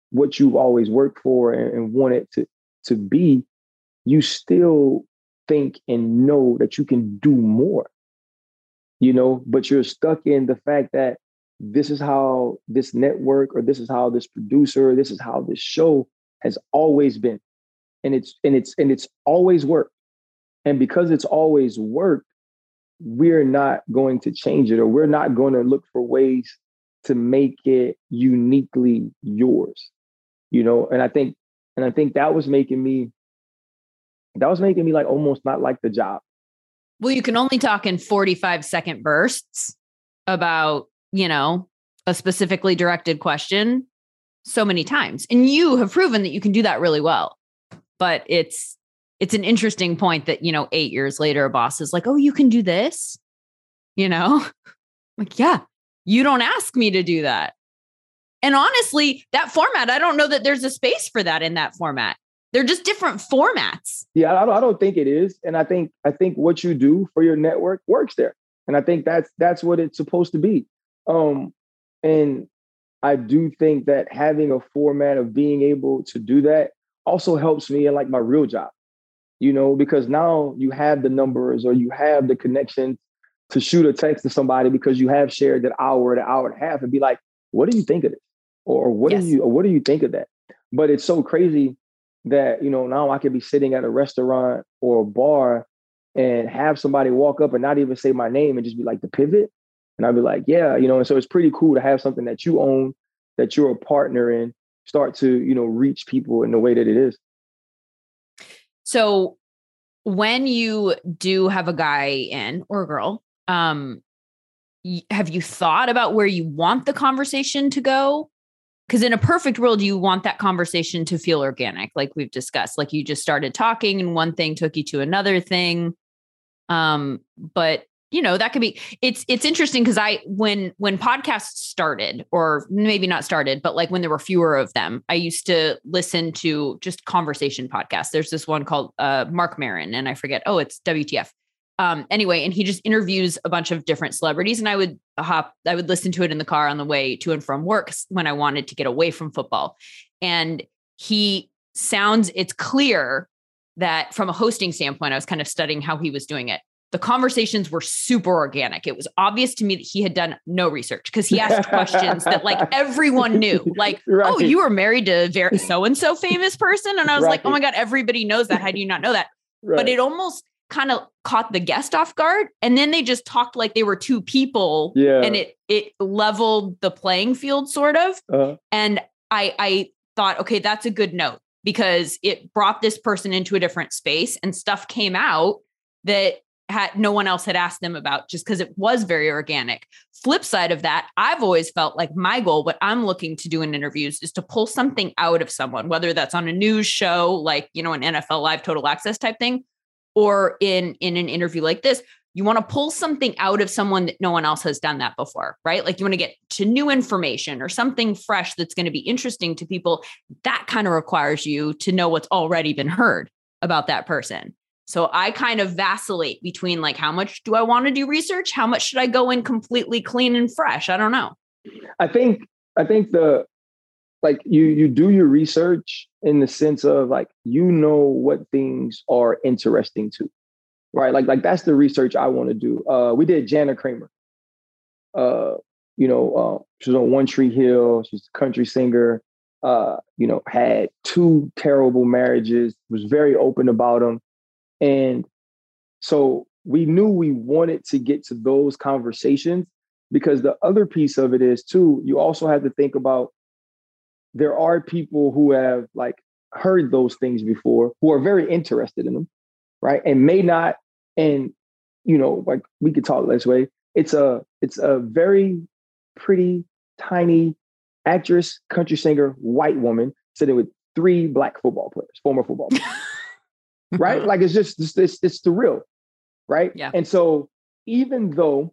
what you've always worked for and, and wanted to to be, you still think and know that you can do more, you know, but you're stuck in the fact that this is how this network, or this is how this producer, this is how this show has always been. And it's and it's and it's always worked. And because it's always worked, we're not going to change it, or we're not going to look for ways to make it uniquely yours. You know, and I think and I think that was making me that was making me like almost not like the job. Well, you can only talk in forty-five second bursts about, you know, a specifically directed question so many times. And you have proven that you can do that really well. But it's it's an interesting point that, you know, eight years later, a boss is like, oh, you can do this, you know, like, yeah, you don't ask me to do that. And honestly, that format, I don't know that there's a space for that in that format. They're just different formats. Yeah, I don't, I don't think it is. And I think I think what you do for your network works there. And I think that's that's what it's supposed to be. Um, and I do think that having a format of being able to do that also helps me in like my real job, you know, because now you have the numbers, or you have the connection to shoot a text to somebody because you have shared that hour, the hour and a half, and be like, what do you think of this? Or what Yes. do you, or what do you think of that? But it's so crazy that, you know, now I could be sitting at a restaurant or a bar and have somebody walk up and not even say my name and just be like, the Pivot. And I'd be like, yeah, you know, and so it's pretty cool to have something that you own, that you're a partner in, start to, you know, reach people in the way that it is. So when you do have a guy in, or a girl, um, y- have you thought about where you want the conversation to go? Because in a perfect world, you want that conversation to feel organic, like we've discussed. Like you just started talking and one thing took you to another thing. Um, but you know, that could be, it's, it's interesting because I, when, when podcasts started, or maybe not started, but like when there were fewer of them, I used to listen to just conversation podcasts. There's this one called uh, Mark Maron, and I forget, oh, it's W T F. Um, anyway, and he just interviews a bunch of different celebrities, and I would hop, I would listen to it in the car on the way to and from work when I wanted to get away from football. And he sounds, it's clear that from a hosting standpoint, I was kind of studying how he was doing it. The conversations were super organic. It was obvious to me that he had done no research, because he asked questions that like everyone knew, like, right. Oh, you were married to very so-and-so famous person. And I was right. like, oh my God, everybody knows that. How do you not know that? Right. But it almost kind of caught the guest off guard. And then they just talked like they were two people, yeah. and it, it leveled the playing field sort of. Uh-huh. And I, I thought, okay, that's a good note, because it brought this person into a different space and stuff came out that had no one else had asked them about, just because it was very organic. Flip side of that, I've always felt like my goal, what I'm looking to do in interviews, is to pull something out of someone, whether that's on a news show, like, you know, an N F L Live Total Access type thing, or in, in an interview like this. You want to pull something out of someone that no one else has done that before, right? Like you want to get to new information or something fresh that's going to be interesting to people. That kind of requires you to know what's already been heard about that person. So I kind of vacillate between like, how much do I want to do research? How much should I go in completely clean and fresh? I don't know. I think, I think the, like you, you do your research in the sense of like, you know what things are interesting to, right? Like, like that's the research I want to do. Uh, we did Jana Kramer. Uh, you know, uh, she was on One Tree Hill. She's a country singer. Uh, you know, had two terrible marriages. Was very open about them. And so we knew we wanted to get to those conversations, because the other piece of it is too, you also have to think about, there are people who have like heard those things before, who are very interested in them, right? And may not, and you know, like we could talk this way. It's a, it's a very pretty, tiny actress, country singer, white woman sitting with three black football players, former football players. Right? Like, it's just, it's, it's, it's the real, right? Yeah. And so even though,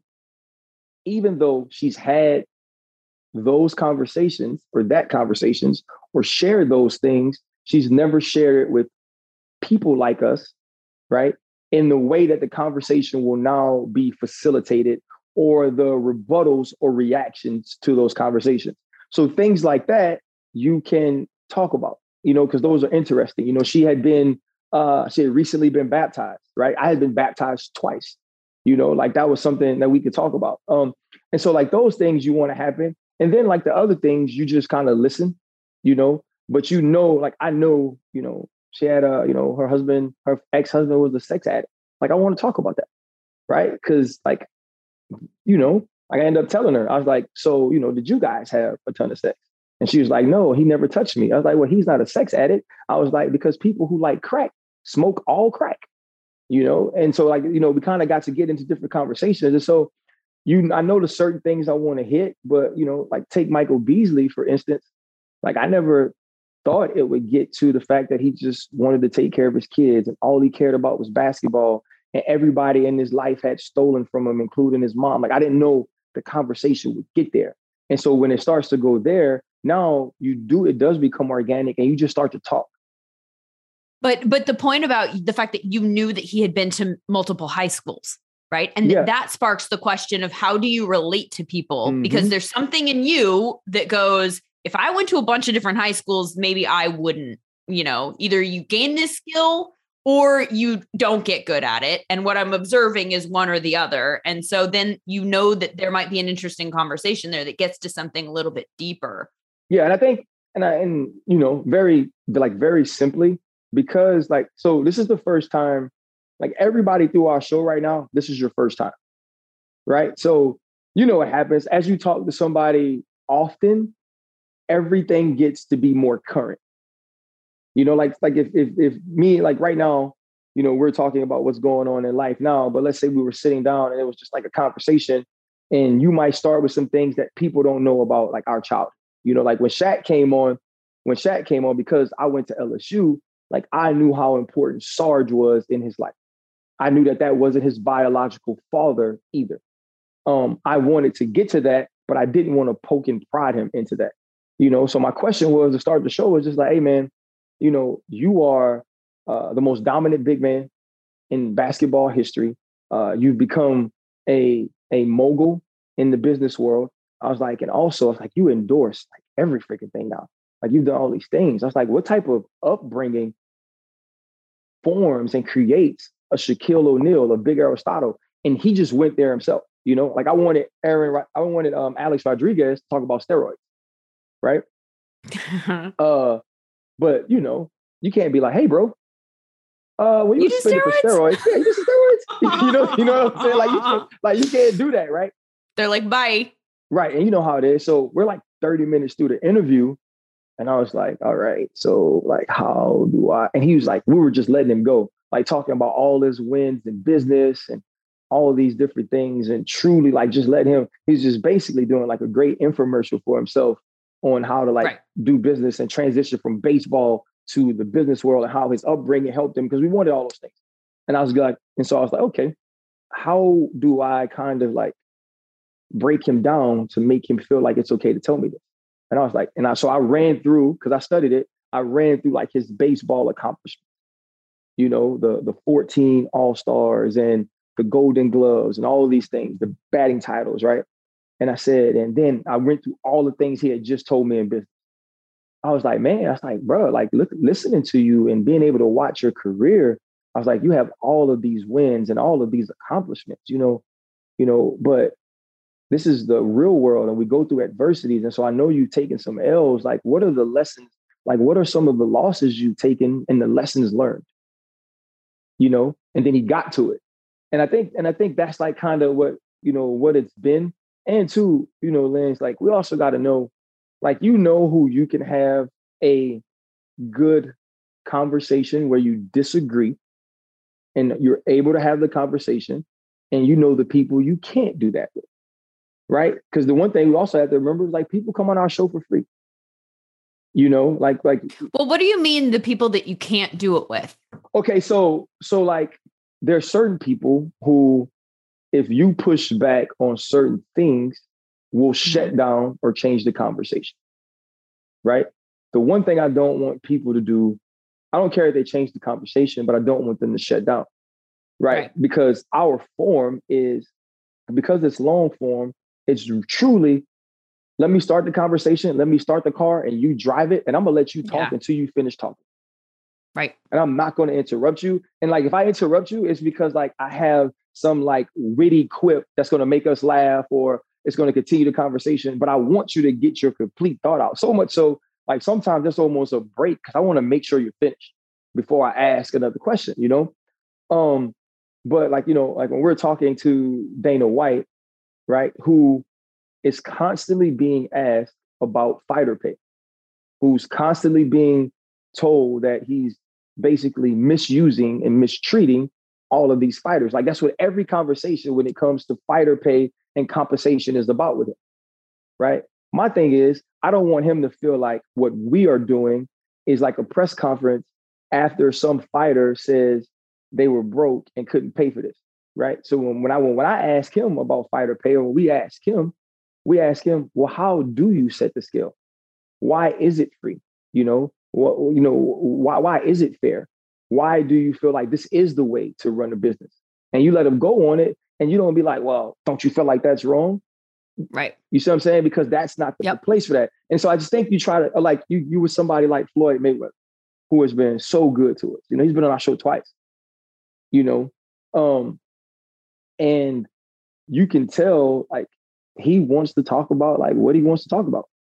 even though she's had those conversations or that conversations or shared those things, she's never shared it with people like us, right? In the way that the conversation will now be facilitated, or the rebuttals or reactions to those conversations. So things like that, you can talk about, you know, because those are interesting. You know, she had been, uh, she had recently been baptized, right? I had been baptized twice, you know, like that was something that we could talk about. Um, and so like those things you want to happen. And then like the other things, you just kind of listen, you know, but you know, like I know, you know, she had a, you know, her husband, her ex-husband was a sex addict. Like I want to talk about that, right? Because like, you know, like I ended up telling her, I was like, so, you know, did you guys have a ton of sex? And she was like, no, he never touched me. I was like, well, he's not a sex addict. I was like, because people who like crack smoke all crack, you know? And so like, you know, we kind of got to get into different conversations. And so you, I know there's certain things I want to hit, but, you know, like take Michael Beasley, for instance, like I never thought it would get to the fact that he just wanted to take care of his kids and all he cared about was basketball and everybody in his life had stolen from him, including his mom. Like I didn't know the conversation would get there. And so when it starts to go there, now you do, it does become organic and you just start to talk. But but the point about the fact that you knew that he had been to multiple high schools, right? And Yeah. th- that sparks the question of how do you relate to people? Mhm. Because there's something in you that goes, if I went to a bunch of different high schools, maybe I wouldn't, you know, either you gain this skill or you don't get good at it. And what I'm observing is one or the other. And so then you know that there might be an interesting conversation there that gets to something a little bit deeper. Yeah. And I think, and I, and, you know, very, like very simply, because like, so this is the first time, like everybody through our show right now, this is your first time, right? So, you know, what happens as you talk to somebody often, everything gets to be more current. You know, like, like if, if, if me, like right now, you know, we're talking about what's going on in life now, but let's say we were sitting down and it was just like a conversation and you might start with some things that people don't know about like our childhood. You know, like when Shaq came on, when Shaq came on, because I went to L S U, like I knew how important Sarge was in his life. I knew that that wasn't his biological father either. Um, I wanted to get to that, but I didn't want to poke and prod him into that. You know, so my question was to start the show was just like, hey man, you know, you are uh, the most dominant big man in basketball history. Uh, you've become a a mogul in the business world. I was like, and also it's like you endorse like every freaking thing now. Like you've done all these things. I was like, what type of upbringing forms and creates a Shaquille O'Neal, a big Aristotle? And he just went there himself. You know, like I wanted Aaron, I wanted um, Alex Rodriguez to talk about steroids, right? uh, but you know, you can't be like, hey, bro, uh, when you, You were do spending for steroids? steroids, yeah, you do steroids. you know, you know what I'm saying? Like you, can't, like you can't do that, right? They're like, bye. Right, and you know how it is. So we're like thirty minutes through the interview, and I was like, all right, so like, how do I? And he was like, we were just letting him go, like talking about all his wins in business and all of these different things, and truly like just letting him. He's just basically doing like a great infomercial for himself on how to like Right. do business and transition from baseball to the business world and how his upbringing helped him because we wanted all those things. And I was like, and so I was like, okay, how do I kind of like break him down to make him feel like it's okay to tell me this? And I was like, and I, so I ran through, because I studied it, I ran through like his baseball accomplishments, you know, the, the fourteen All-Stars and the Golden Gloves and all of these things, the batting titles, right? And I said, and then I went through all the things he had just told me in business. I was like, man, I was like, bro, like look, listening to you and being able to watch your career, I was like, you have all of these wins and all of these accomplishments, you know, you know, but this is the real world and we go through adversities. And so I know you've taken some L's. Like, what are the lessons? Like, what are some of the losses you've taken and the lessons learned? You know, and then he got to it. And I think, and I think that's like kind of what, you know, what it's been. And two, you know, Lance, like we also got to know, like, you know, who you can have a good conversation where you disagree and you're able to have the conversation, and you know the people you can't do that with. Right? Because the one thing we also have to remember is like people come on our show for free. You know, like, like. Well, what do you mean the people that you can't do it with? Okay, so, so like there are certain people who, if you push back on certain things, will shut mm-hmm. down or change the conversation. Right? The one thing I don't want people to do, I don't care if they change the conversation, but I don't want them to shut down. Right? right. Because our form is, because it's long form, it's truly let me start the conversation. Let me start the car and you drive it. And I'm going to let you talk Yeah. until you finish talking. Right. And I'm not going to interrupt you. And like, if I interrupt you, it's because like I have some like witty quip that's going to make us laugh or it's going to continue the conversation. But I want you to get your complete thought out. So much so, like sometimes it's almost a break because I want to make sure you're finished before I ask another question, you know? Um, but like, you know, like when we're talking to Dana White, right, who is constantly being asked about fighter pay, who's constantly being told that he's basically misusing and mistreating all of these fighters. Like that's what every conversation when it comes to fighter pay and compensation is about with him, right? My thing is, I don't want him to feel like what we are doing is like a press conference after some fighter says they were broke and couldn't pay for this, right? So when, when I when I ask him about fighter pay, or when we ask him, we ask him, well, how do you set the scale? Why is it free? You know, what, you know, why, why is it fair? Why do you feel like this is the way to run a business? And you let him go on it and you don't be like, well, don't you feel like that's wrong? Right. You see what I'm saying? Because that's not the, Yep. the place for that. And so I just think you try to, like you, you with somebody like Floyd Mayweather, who has been so good to us. You know, he's been on our show twice, you know, um, and you can tell like he wants to talk about like what he wants to talk about,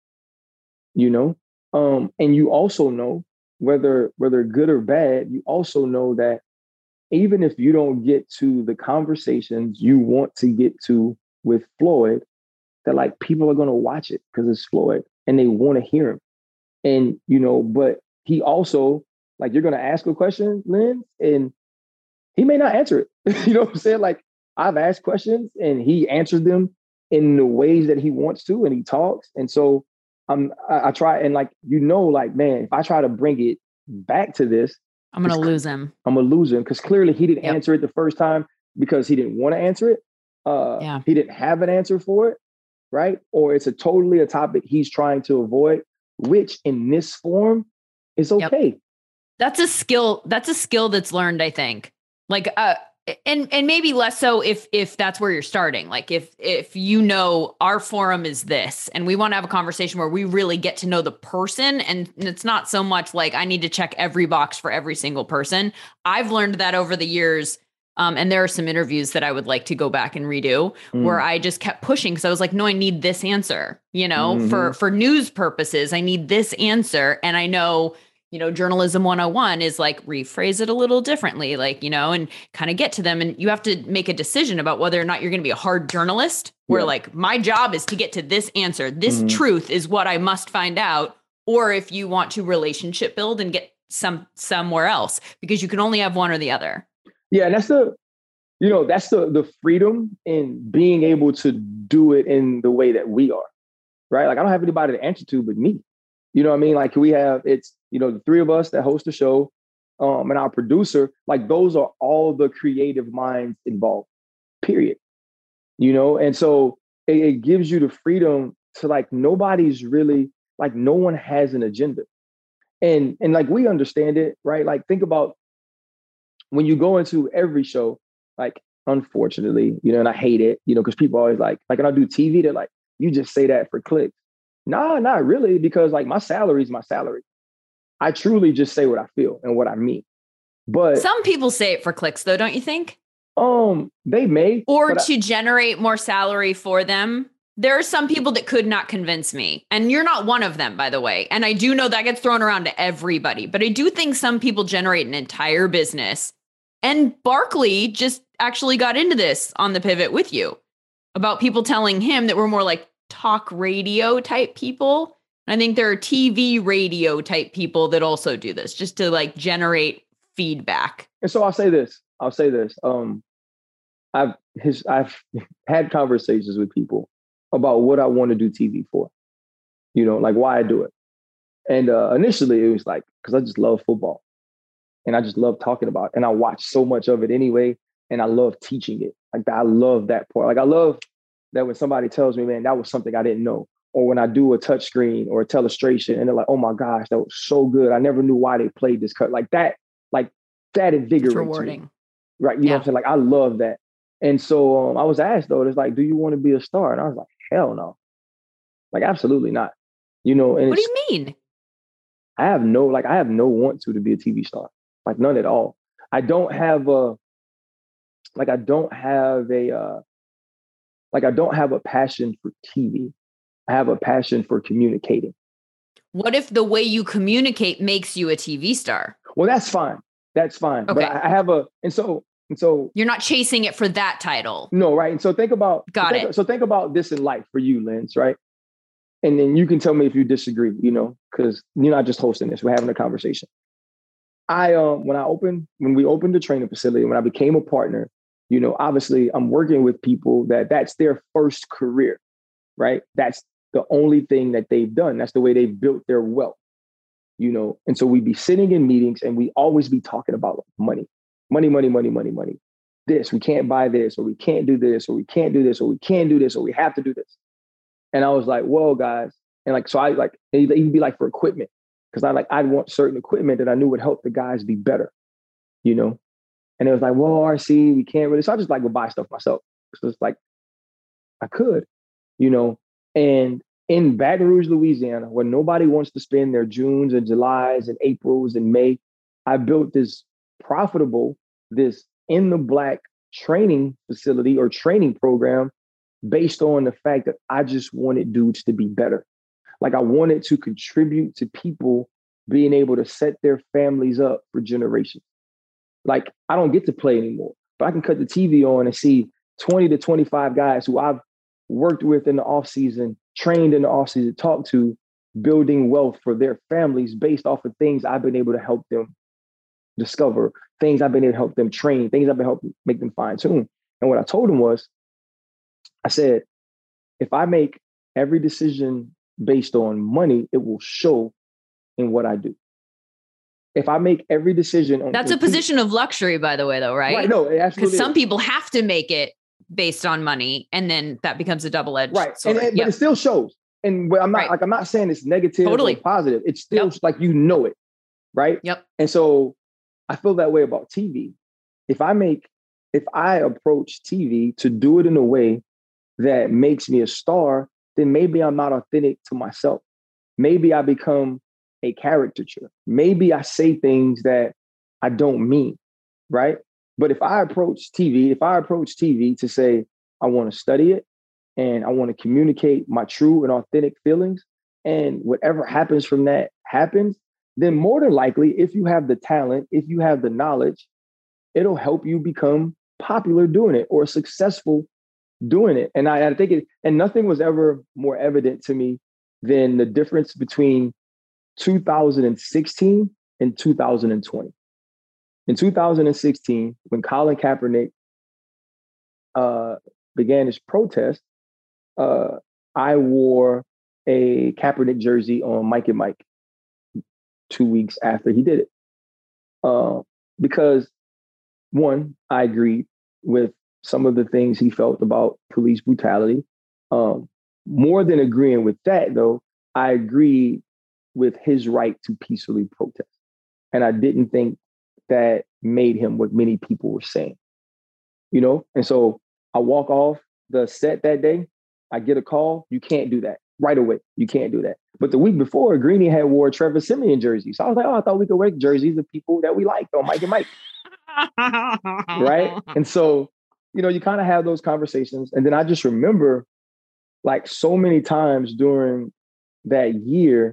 you know? Um, and you also know whether, whether good or bad, you also know that even if you don't get to the conversations you want to get to with Floyd, that like people are going to watch it because it's Floyd and they want to hear him. And, you know, but he also, like, you're going to ask a question, Lynn, and he may not answer it. You know what I'm saying? Like, I've asked questions and he answers them in the ways that he wants to, and he talks. And so I'm, I, I try and like, you know, like, man, if I try to bring it back to this, I'm going to lose him. I'm going to lose him because clearly he didn't Yep. answer it the first time because he didn't want to answer it. Uh, Yeah. He didn't have an answer for it, right? Or it's a totally a topic he's trying to avoid, which in this form is okay. Yep. That's a skill. That's a skill that's learned, I think. Like, uh, and and maybe less so if if that's where you're starting. Like if if you know our forum is this, and we want to have a conversation where we really get to know the person, and it's not so much like I need to check every box for every single person. I've learned that over the years. Um, and there are some interviews that I would like to go back and redo mm. where I just kept pushing because I was like, no, I need this answer, you know, mm-hmm. for, for news purposes, I need this answer. And I know, you know, journalism one oh one is like rephrase it a little differently, like, you know, and kind of get to them. And you have to make a decision about whether or not you're going to be a hard journalist where yeah. like my job is to get to this answer. This mm-hmm. truth is what I must find out. Or if you want to relationship build and get some somewhere else, because you can only have one or the other. Yeah, and that's the, you know, that's the the freedom in being able to do it in the way that we are, right? Like I don't have anybody to answer to but me. You know what I mean? Like we have, it's, you know, the three of us that host the show, um, and our producer, like those are all the creative minds involved, period. You know, and so it, it gives you the freedom to like, nobody's really, like no one has an agenda. And, and like, we understand it, right? Like think about, when you go into every show, like, unfortunately, you know, and I hate it, you know, because people always like, like, when I do T V, they're like, you just say that for clicks. Nah, not really, because like my salary is my salary. I truly just say what I feel and what I mean. But some people say it for clicks, though, don't you think? Um, they may. Or to I- generate more salary for them. There are some people that could not convince me. And you're not one of them, by the way. And I do know that gets thrown around to everybody. But I do think some people generate an entire business. And Barkley just actually got into this on the pivot with you about people telling him that we're more like talk radio type people. And I think there are T V radio type people that also do this just to like generate feedback. And so I'll say this. I'll say this. Um, I've his I've had conversations with people about what I want to do T V for, you know, like why I do it. And uh, initially it was like, because I just love football and I just love talking about it. And I watch so much of it anyway. And I love teaching it. Like I love that part. Like I love that when somebody tells me, man, that was something I didn't know. Or when I do a touch screen or a telestration and they're like, oh my gosh, that was so good. I never knew why they played this cut like that. Like that invigorates rewarding. me. Right. You yeah. know what I'm saying? Like I love that. And so um, I was asked though, it's like, do you want to be a star? And I was like, hell no. Like, absolutely not. You know, and What do it's, you mean? I have no, like, I have no want to, to be a T V star, like none at all. I don't have a, like, I don't have a, uh, like, I don't have a passion for T V. I have a passion for communicating. What if the way you communicate makes you a T V star? Well, that's fine. That's fine. Okay. But I, I have a, and so, and so. You're not chasing it for that title. No, right. And so think about, Got so think, it. So think about this in life for you, Linz, right? And then you can tell me if you disagree, you know, because you're not just hosting this, we're having a conversation. I, um, when I opened, when we opened the training facility, when I became a partner, you know, obviously I'm working with people that that's their first career, right? That's the only thing that they've done. That's the way they've built their wealth, you know? And so we'd be sitting in meetings and we always be talking about money, money, money, money, money, money. This, we can't buy this, or we can't do this, or we can't do this, or we can't do this, or we have to do this. And I was like, whoa, guys. And like, so I like, it'd even be like for equipment. Cause I like, I'd want certain equipment that I knew would help the guys be better, you know? And it was like, whoa, R C, we can't really. So I just like would buy stuff myself. So it's like, I could, you know? And in Baton Rouge, Louisiana, where nobody wants to spend their Junes and Julys and Aprils and May, I built this profitable, this in the black training facility or training program based on the fact that I just wanted dudes to be better. Like I wanted to contribute to people being able to set their families up for generations. Like I don't get to play anymore, but I can cut the T V on and see twenty to twenty-five guys who I've worked with in the off season, trained in the off season, talked to, building wealth for their families based off of things I've been able to help them discover, things I've been able to help them train, things I've been helping make them fine tune. And what I told them was, I said, if I make every decision based on money, it will show in what I do. If I make every decision on that's a position of luxury, by the way, though, right? Right. No, absolutely. Because some people have to make it based on money, and then that becomes a double-edged right. sword. And, and, yep. But it still shows. And I'm not right. like I'm not saying it's negative totally. Or positive. It's still yep. like you know it, right? Yep. And so I feel that way about T V. If I make, if I approach T V to do it in a way that makes me a star, then maybe I'm not authentic to myself. Maybe I become a caricature. Maybe I say things that I don't mean, right? But if I approach T V, if I approach T V to say, I want to study it and I want to communicate my true and authentic feelings, and whatever happens from that happens, then more than likely, if you have the talent, if you have the knowledge, it'll help you become popular doing it or successful doing it. And I, I think it, and nothing was ever more evident to me than the difference between two thousand sixteen and two thousand twenty. In two thousand sixteen, when Colin Kaepernick uh, began his protest, uh, I wore a Kaepernick jersey on Mike and Mike two weeks after he did it. Uh, because one, I agreed with some of the things he felt about police brutality. Um, more than agreeing with that, though, I agreed with his right to peacefully protest. And I didn't think that made him what many people were saying, you know? And so I walk off the set that day, I get a call, you can't do that right away. You can't do that. But the week before, Greeny had wore a Trevor Siemian jersey. So I was like, oh, I thought we could wear jerseys of people that we liked on Mike and Mike. Right? And so, you know, you kind of have those conversations. And then I just remember like so many times during that year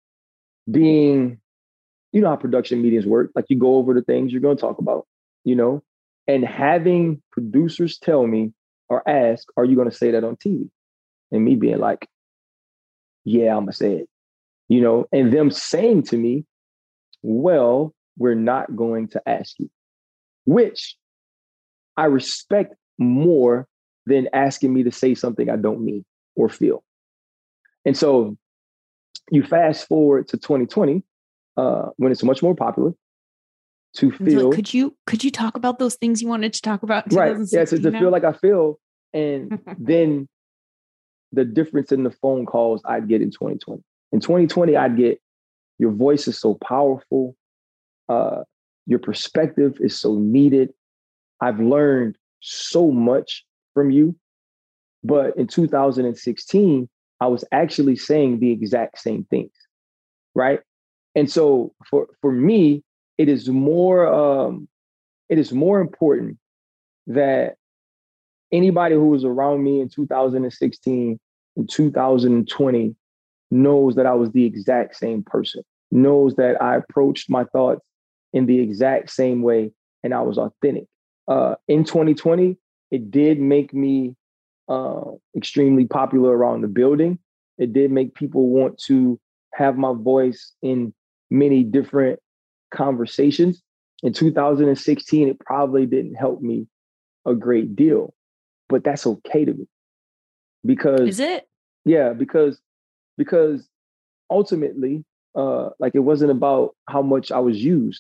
being, you know how production meetings work. Like you go over the things you're going to talk about, you know, and having producers tell me or ask, are you going to say that on T V? And me being like, yeah, I'm going to say it, you know, and them saying to me, well, we're not going to ask you, which I respect more than asking me to say something I don't mean or feel. And so you fast forward to twenty twenty, uh, when it's much more popular to feel. Like, could you could you talk about those things you wanted to talk about? In right. Yeah. So to feel like I feel, and then the difference in the phone calls I'd get in twenty twenty. In twenty twenty, I'd get, your voice is so powerful. Uh, your perspective is so needed. I've learned so much from you. But in two thousand sixteen, I was actually saying the exact same things, right? And so for for me, it is more um, it is more important that anybody who was around me in two thousand sixteen and two thousand twenty knows that I was the exact same person, knows that I approached my thoughts in the exact same way and I was authentic. Uh, in twenty twenty, it did make me uh, extremely popular around the building. It did make people want to have my voice in many different conversations. In two thousand sixteen, it probably didn't help me a great deal, but that's okay to me. Because is it? Yeah, because because ultimately, uh, like it wasn't about how much I was used.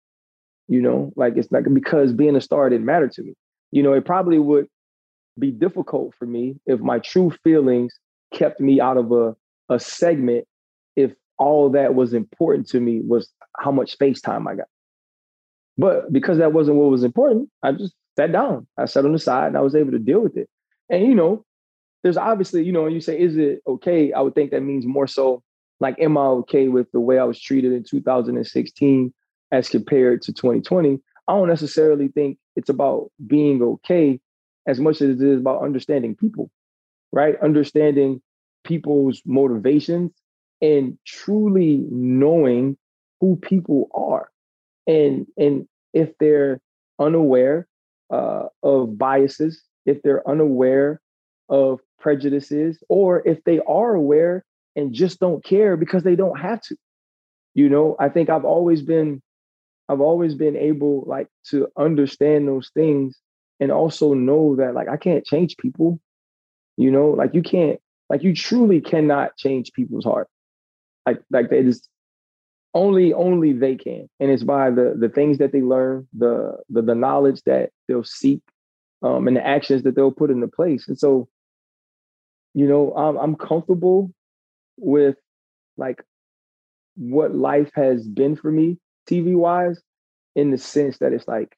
You know, like it's like because being a star didn't matter to me. You know, it probably would be difficult for me if my true feelings kept me out of a, a segment if all that was important to me was how much face time I got. But because that wasn't what was important, I just sat down. I sat on the side and I was able to deal with it. And, you know, there's obviously, you know, you say, is it okay? I would think that means more so like, am I okay with the way I was treated in two thousand sixteen as compared to twenty twenty? I don't necessarily think it's about being okay as much as it is about understanding people, right? Understanding people's motivations and truly knowing who people are. And, and if they're unaware uh, of biases, if they're unaware of prejudices, or if they are aware and just don't care because they don't have to. You know, I think I've always been, I've always been able like to understand those things and also know that like I can't change people. You know, like you can't, like you truly cannot change people's heart. Like, like they just only, only they can. And it's by the the things that they learn, the the, the knowledge that they'll seek, um, and the actions that they'll put into place. And so, you know, I'm, I'm comfortable with like what life has been for me T V wise, in the sense that it's like,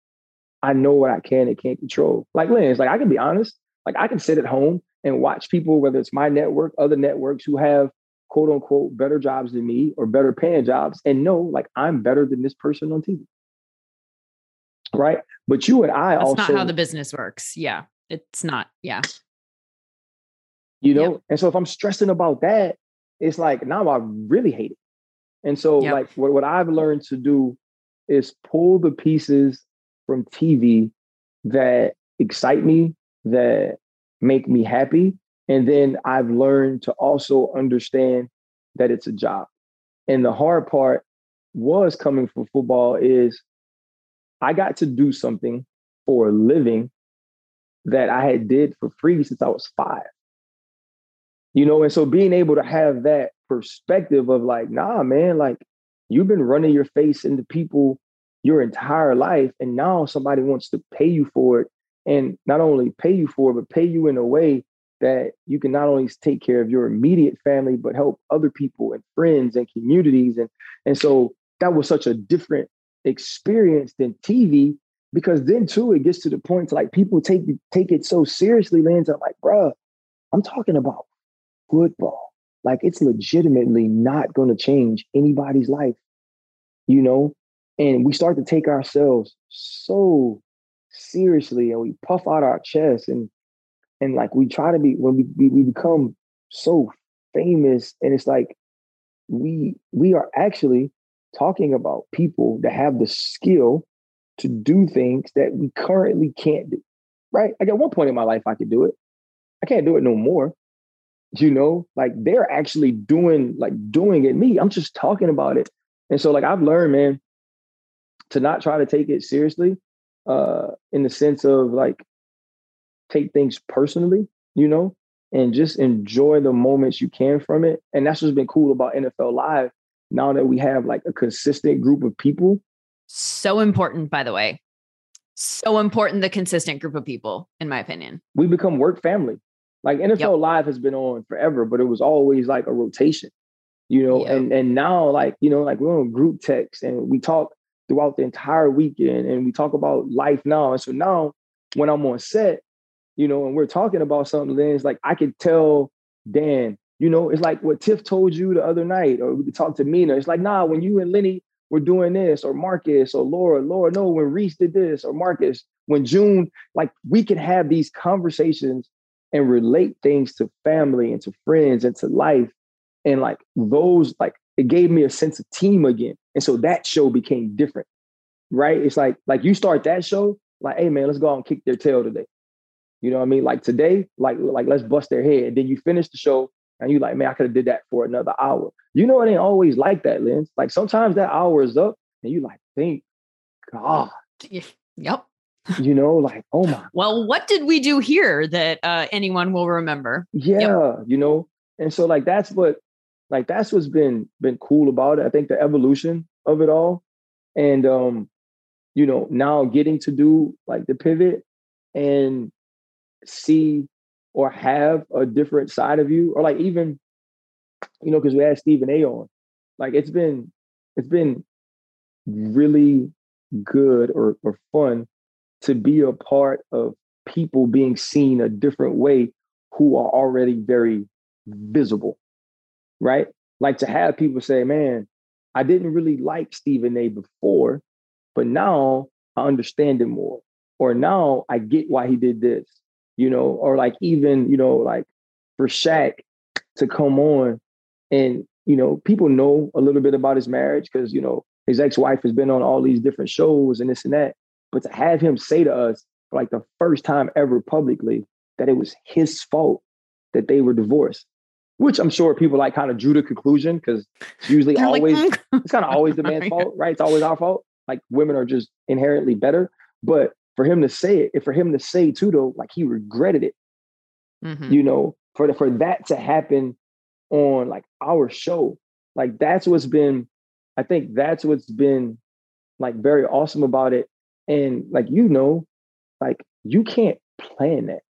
I know what I can and can't control. Like Lance, like I can be honest, like I can sit at home and watch people, whether it's my network, other networks who have quote unquote better jobs than me or better paying jobs, and know like I'm better than this person on T V. Right. But you and I That's also, not how the business works. Yeah. It's not. Yeah. You know, yep. And so if I'm stressing about that, it's like now I really hate it. And so yep. like what, what I've learned to do is pull the pieces from T V that excite me, that make me happy. And then I've learned to also understand that it's a job. And the hard part was coming from football is I got to do something for a living that I had did for free since I was five. You know, and so being able to have that perspective of like, nah, man, like you've been running your face into people your entire life, and now somebody wants to pay you for it, and not only pay you for it, but pay you in a way that you can not only take care of your immediate family, but help other people and friends and communities. And, and so that was such a different experience than T V, because then too, it gets to the point to like people take, take it so seriously, Lance. I'm like, bruh, I'm talking about football. Like it's legitimately not going to change anybody's life, you know? And we start to take ourselves so seriously and we puff out our chest and and like we try to be, when we, we, we become so famous, and it's like we we are actually talking about people that have the skill to do things that we currently can't do, right? Like at one point in my life, I could do it. I can't do it no more. You know, like they're actually doing, like doing it. Me, I'm just talking about it. And so like I've learned, man, to not try to take it seriously uh, in the sense of like take things personally, you know, and just enjoy the moments you can from it. And that's what's been cool about N F L Live. Now that we have like a consistent group of people. So important, by the way. So important, the consistent group of people, in my opinion. We become work family. Like N F L yep. Live has been on forever, but it was always like a rotation, you know, yep. and, and now like, you know, like we're on group text and we talk throughout the entire weekend and we talk about life now. And so now when I'm on set, you know, and we're talking about something, then it's like I could tell Dan, you know, it's like what Tiff told you the other night, or we talked to Mina. It's like, nah, when you and Lenny were doing this, or Marcus, or Laura, Laura, no, when Reese did this, or Marcus, when June, like we can have these conversations and relate things to family and to friends and to life. And like those, like it gave me a sense of team again. And so that show became different, right? It's like, like you start that show, like, hey man, let's go out and kick their tail today. You know what I mean? Like today, like, like let's bust their head. And then you finish the show and you like, man, I could have did that for another hour. You know, it ain't always like that, Lens. Like sometimes that hour is up and you like, thank God. Yep. You know, like, oh my. Well, what did we do here that uh, anyone will remember? Yeah, yep. You know, and so like that's what, like that's what's been been cool about it. I think the evolution of it all, and um, you know, now getting to do like the pivot and see or have a different side of you, or like even, you know, because we had Stephen A on, like it's been it's been really good or or fun to be a part of people being seen a different way who are already very visible, right? Like to have people say, man, I didn't really like Stephen A before, but now I understand him more. Or now I get why he did this, you know, or like even, you know, like for Shaq to come on and, you know, people know a little bit about his marriage because, you know, his ex-wife has been on all these different shows and this and that. But to have him say to us for like the first time ever publicly that it was his fault that they were divorced, which I'm sure people like kind of drew the conclusion because it's usually You're always, like, mm. it's kind of always the man's fault, right? It's always our fault. Like women are just inherently better. But for him to say it, and for him to say too, though, like he regretted it, mm-hmm. you know, for the, for that to happen on like our show, like that's what's been, I think that's what's been like very awesome about it. And like, you know, like you can't plan that,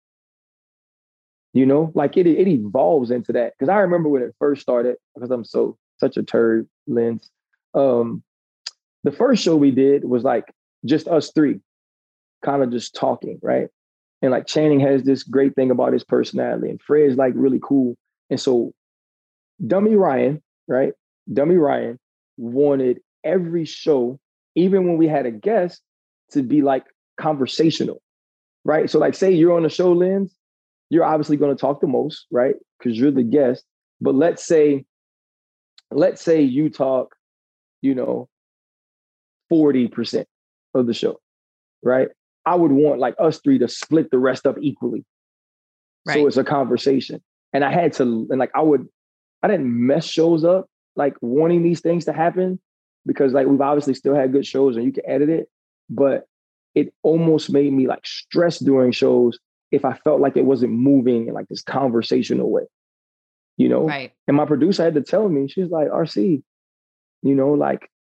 you know, like it, it evolves into that. Cause I remember when it first started, because I'm so, such a turd, Lens. Um, the first show we did was like just us three kind of just talking, right? And like Channing has this great thing about his personality and Fred's like really cool. And so Dummy Ryan, right? Dummy Ryan wanted every show, even when we had a guest, to be like conversational, right? So like say you're on the show, Lens, you're obviously going to talk the most, right? Because you're the guest. But let's say, let's say you talk, you know, forty percent of the show, right? I would want like us three to split the rest up equally. Right. So it's a conversation. And I had to, and like I would, I didn't mess shows up, like wanting these things to happen because like we've obviously still had good shows and you can edit it, but it almost made me like stress during shows if I felt like it wasn't moving in like this conversational way, you know? Right. And my producer had to tell me, she's like, R C, you know, like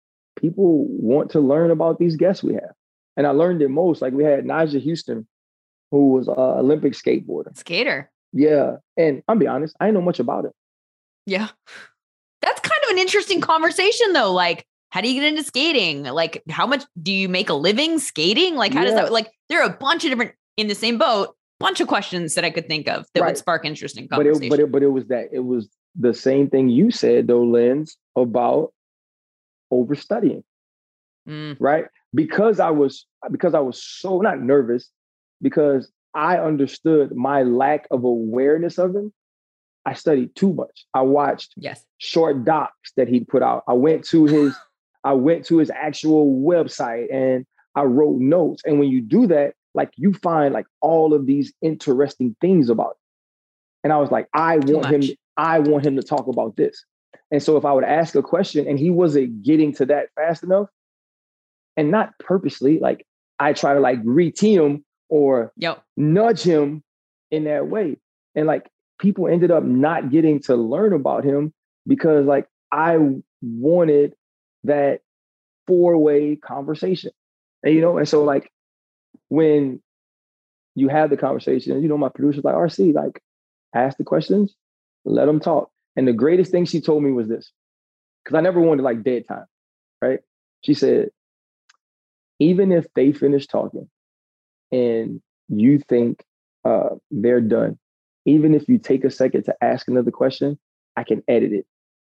people want to learn about these guests we have. And I learned it most. Like we had Naja Houston, who was an Olympic skateboarder. Skater. Yeah. And I'll be honest, I didn't know much about it. Yeah. That's kind of an interesting conversation though. Like, how do you get into skating? Like, how much do you make a living skating? Like, how yeah. does that, like, there are a bunch of different, in the same boat, bunch of questions that I could think of that right. would spark interesting conversation. But it, but, it, but it was that, it was the same thing you said though, Lens, about overstudying, mm. right? Because I was, because I was so not nervous, because I understood my lack of awareness of him. I studied too much. I watched yes. short docs that he'd put out. I went to his, I went to his actual website and I wrote notes. And when you do that, like you find like all of these interesting things about it. And I was like, I too want much. him, I want him to talk about this. And so if I would ask a question and he wasn't getting to that fast enough, and not purposely, like I try to like re-tee him or yep. nudge him in that way. And like people ended up not getting to learn about him because like I wanted that four-way conversation. And, you know, and so like when you have the conversation, you know, my producer's like, R C, like ask the questions, let them talk. And the greatest thing she told me was this, because I never wanted like dead time, right? She said, even if they finish talking and you think uh, they're done, even if you take a second to ask another question, I can edit it.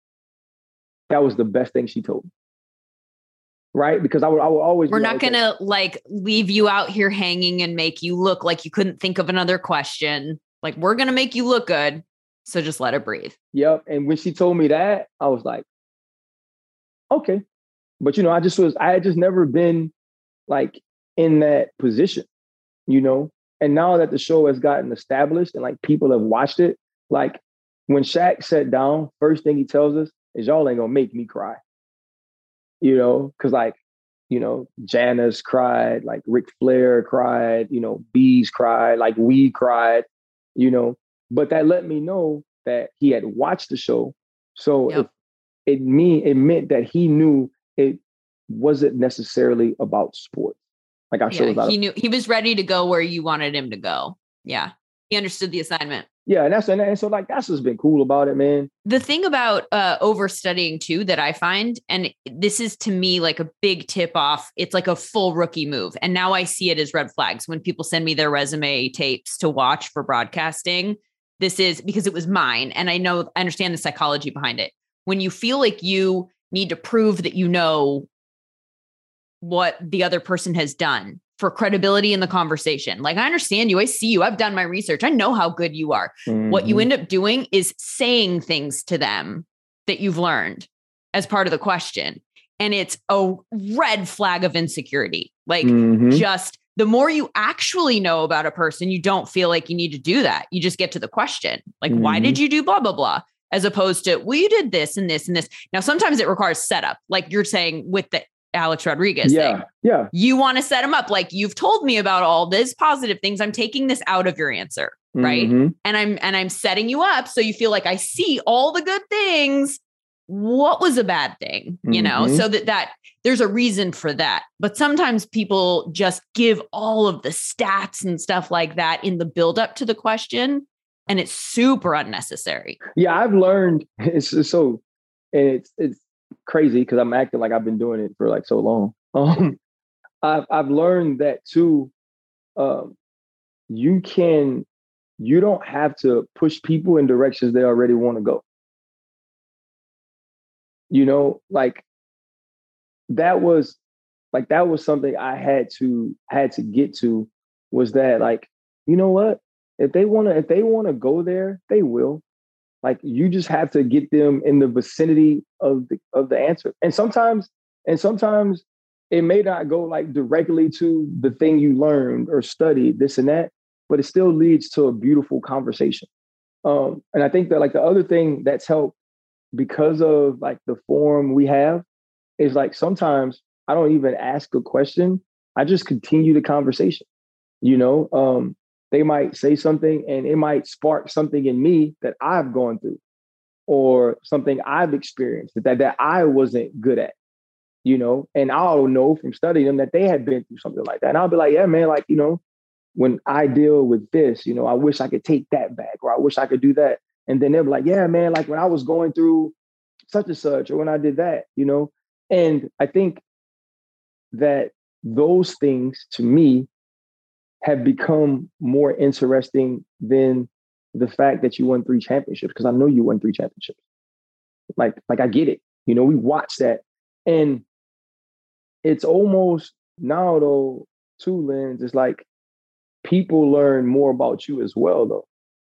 That was the best thing she told me. Right? Because I would, I would always. We're not like, going okay. to like leave you out here hanging and make you look like you couldn't think of another question. Like, we're going to make you look good. So just let it breathe. Yep. And when she told me that, I was like, okay. But, you know, I just was, I had just never been like in that position, you know? And now that the show has gotten established and like people have watched it, like when Shaq sat down, first thing he tells us is y'all ain't gonna make me cry. You know, cause like, you know, Janice cried, like Ric Flair cried, you know, Bees cried, like we cried, you know, but that let me know that he had watched the show. So Yep. it, it mean it meant that he knew it wasn't necessarily about sports. Like our show was Yeah, not he a- knew he was ready to go where you wanted him to go. Yeah. He understood the assignment. Yeah, and that's and, and so like that's what's been cool about it, man. The thing about uh, overstudying too that I find, and this is to me like a big tip off, it's like a full rookie move. And now I see it as red flags when people send me their resume tapes to watch for broadcasting. This is because it was mine. And I know, I understand the psychology behind it. When you feel like you need to prove that you know what the other person has done for credibility in the conversation. Like, I understand you. I see you. I've done my research. I know how good you are. Mm-hmm. What you end up doing is saying things to them that you've learned as part of the question. And it's a red flag of insecurity. Like mm-hmm. just the more you actually know about a person, you don't feel like you need to do that. You just get to the question. Like, mm-hmm. why did you do blah, blah, blah? As opposed to, well, you did this and this and this. Now, sometimes it requires setup. Like you're saying with the Alex Rodriguez yeah, thing. Yeah. You want to set him up. Like, you've told me about all this positive things. I'm taking this out of your answer. Right. Mm-hmm. And I'm, and I'm setting you up. So you feel like I see all the good things. What was a bad thing, you know, mm-hmm. so that, that there's a reason for that. But sometimes people just give all of the stats and stuff like that in the buildup to the question. And it's super unnecessary. Yeah. I've learned it's, it's so, and it's, it's, crazy because I'm acting like I've been doing it for like so long. Um, I've I've learned that too. Um, you can, you don't have to push people in directions they already want to go. You know, like that was like that was something I had to had to get to was that like, you know what? If they want to, if they want to go there, they will. Like you just have to get them in the vicinity of the of the answer. And sometimes, and sometimes it may not go like directly to the thing you learned or studied, this and that, but it still leads to a beautiful conversation. Um, and I think that like the other thing that's helped because of like the forum we have is like sometimes I don't even ask a question. I just continue the conversation, you know? Um, They might say something and it might spark something in me that I've gone through or something I've experienced that, that I wasn't good at, you know, and I'll know from studying them that they had been through something like that. And I'll be like, yeah, man, like, you know, when I deal with this, you know, I wish I could take that back or I wish I could do that. And then they'll be like, yeah, man, like when I was going through such and such or when I did that, you know, and I think that those things to me have become more interesting than the fact that you won three championships, because I know you won three championships. Like, like I get it. You know, we watch that. And it's almost now though, too, Lens, it's like people learn more about you as well, though.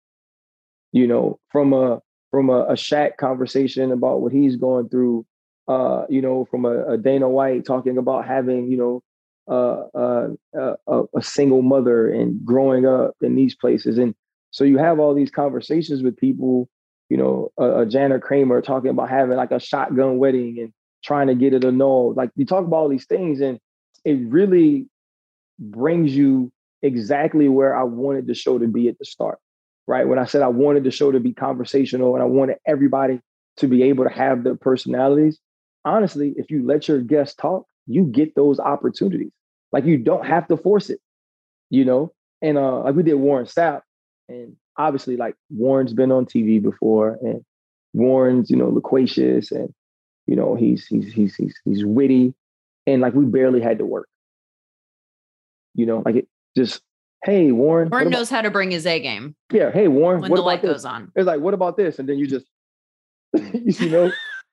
You know, from a from a, a Shaq conversation about what he's going through, uh, you know, from a, a Dana White talking about having, you know, Uh, uh, uh, a single mother and growing up in these places. And so you have all these conversations with people, you know, a, a Jana Kramer talking about having like a shotgun wedding and trying to get it annulled. Like you talk about all these things and it really brings you exactly where I wanted the show to be at the start, right? When I said I wanted the show to be conversational and I wanted everybody to be able to have their personalities. Honestly, if you let your guests talk, you get those opportunities. Like you don't have to force it, you know? And uh, like we did Warren Sapp, and obviously like Warren's been on T V before and Warren's, you know, loquacious and, you know, he's, he's, he's, he's, he's witty. And like, we barely had to work, you know, like it just, hey, Warren. Warren about, knows how to bring his A game. Yeah. Hey, Warren. When what the about light this? goes on. It's like, what about this? And then you just, you know,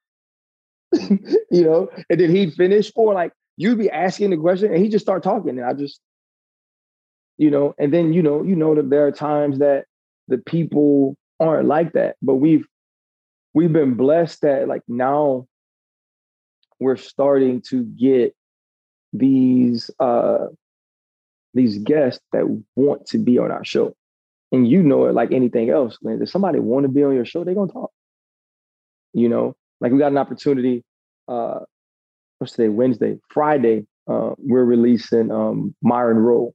you know, and then he'd finish, or like you'd be asking the question and he just start talking. And I just, you know, and then, you know, you know that there are times that the people aren't like that, but we've, we've been blessed that like now we're starting to get these, uh, these guests that want to be on our show. And you know it like anything else, man. If somebody want to be on your show, they're going to talk. You know, like we got an opportunity, uh, what's today, Wednesday, Friday, uh, we're releasing um, Myron Rowe.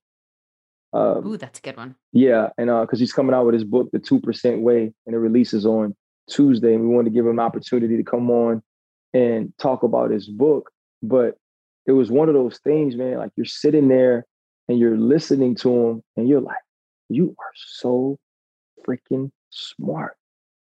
Um, Ooh, that's a good one. Yeah, and because uh, he's coming out with his book, The two percent Way, and it releases on Tuesday. And we wanted to give him an opportunity to come on and talk about his book. But it was one of those things, man, like you're sitting there and you're listening to him and you're like, you are so freaking smart,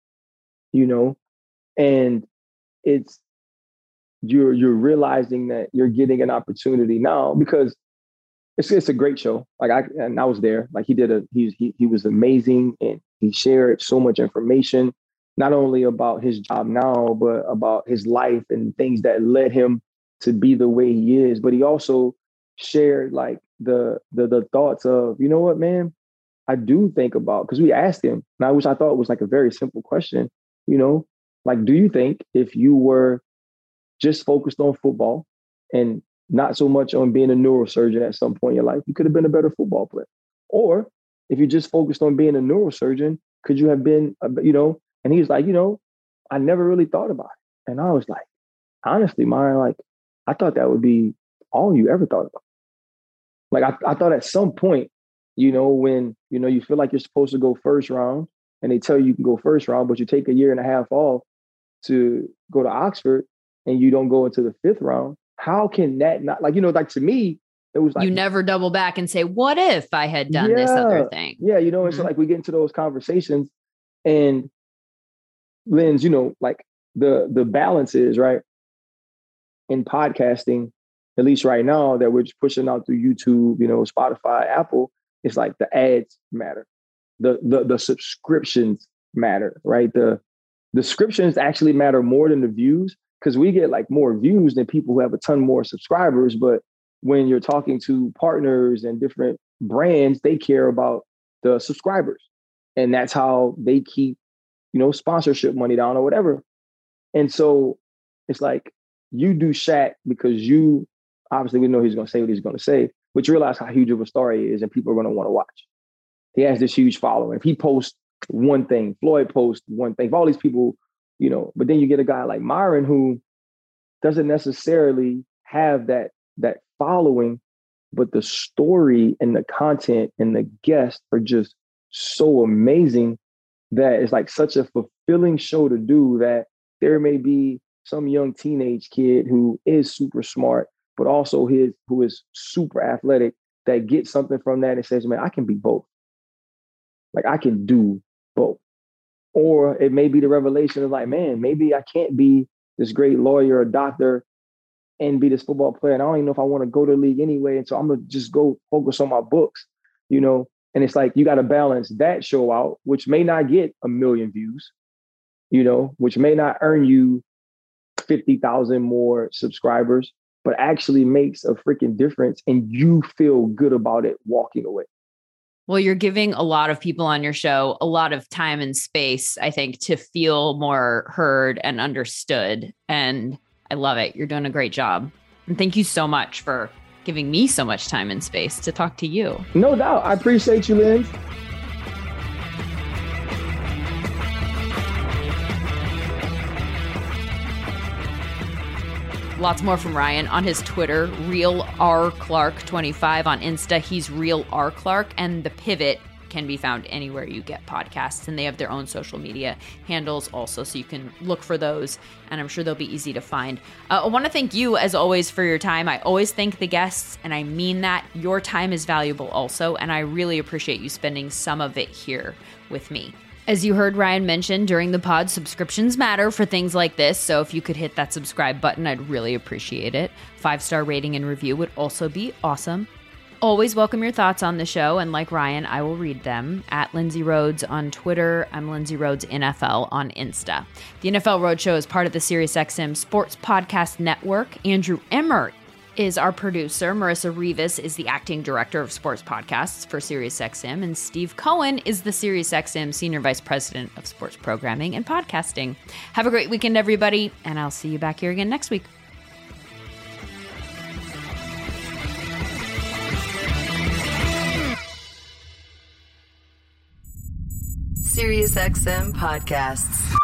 you know? And it's, you're you're realizing that you're getting an opportunity now because it's it's a great show. Like I and I was there. Like he did a he he he was amazing and he shared so much information, not only about his job now, but about his life and things that led him to be the way he is. But he also shared like the the the thoughts of, you know what, man, I do think about, because we asked him, now which I thought was like a very simple question, you know, like, do you think if you were just focused on football and not so much on being a neurosurgeon at some point in your life, you could have been a better football player? Or if you just focused on being a neurosurgeon, could you have been, a, you know, and he was like, you know, I never really thought about it. And I was like, honestly, Myron, like, I thought that would be all you ever thought about. Like, I, I thought at some point, you know, when, you know, you feel like you're supposed to go first round and they tell you you can go first round, but you take a year and a half off to go to Oxford and you don't go into the fifth round, how can that not, like, you know, like to me, it was like, you never double back and say, what if I had done yeah, this other thing? Yeah. You know, mm-hmm. And so like we get into those conversations and Lens, you know, like the, the balance is right in podcasting, at least right now that we're just pushing out through YouTube, you know, Spotify, Apple, it's like the ads matter. The, the, the subscriptions matter, right? The, the subscriptions actually matter more than the views, because we get like more views than people who have a ton more subscribers. But when you're talking to partners and different brands, they care about the subscribers. And that's how they keep, you know, sponsorship money down or whatever. And so it's like you do Shaq because you, obviously we know he's going to say what he's going to say, but you realize how huge of a star he is and people are going to want to watch. He has this huge following. If he posts one thing, Floyd posts one thing, all these people, you know, but then you get a guy like Myron who doesn't necessarily have that, that following, but the story and the content and the guests are just so amazing that it's like such a fulfilling show to do, that there may be some young teenage kid who is super smart, but also his who is super athletic, that gets something from that and says, man, I can be both. Like I can do both. Or it may be the revelation of like, man, maybe I can't be this great lawyer or doctor and be this football player. And I don't even know if I want to go to the league anyway. And so I'm going to just go focus on my books, you know? And it's like, you got to balance that show out, which may not get a million views, you know, which may not earn you fifty thousand more subscribers, but actually makes a freaking difference. And you feel good about it walking away. Well, you're giving a lot of people on your show a lot of time and space, I think, to feel more heard and understood. And I love it. You're doing a great job. And thank you so much for giving me so much time and space to talk to you. No doubt. I appreciate you, Lynn. Lots more from Ryan on his Twitter, Real R Clark twenty-five. On Insta, he's Real R Clark. And The Pivot can be found anywhere you get podcasts. And they have their own social media handles also, so you can look for those. And I'm sure they'll be easy to find. Uh, I want to thank you, as always, for your time. I always thank the guests, and I mean that. Your time is valuable also, and I really appreciate you spending some of it here with me. As you heard Ryan mention during the pod, subscriptions matter for things like this. So if you could hit that subscribe button, I'd really appreciate it. Five-star rating and review would also be awesome. Always welcome your thoughts on the show, and like Ryan, I will read them. At Lindsay Rhodes on Twitter, I'm Lindsay Rhodes N F L on Insta. The N F L Roadshow is part of the SiriusXM Sports Podcast Network. Andrew Emmer is our producer. Marissa Rivas is the acting director of sports podcasts for SiriusXM, and Steve Cohen is the SiriusXM Senior Vice President of Sports Programming and Podcasting. Have a great weekend, everybody, and I'll see you back here again next week. SiriusXM Podcasts.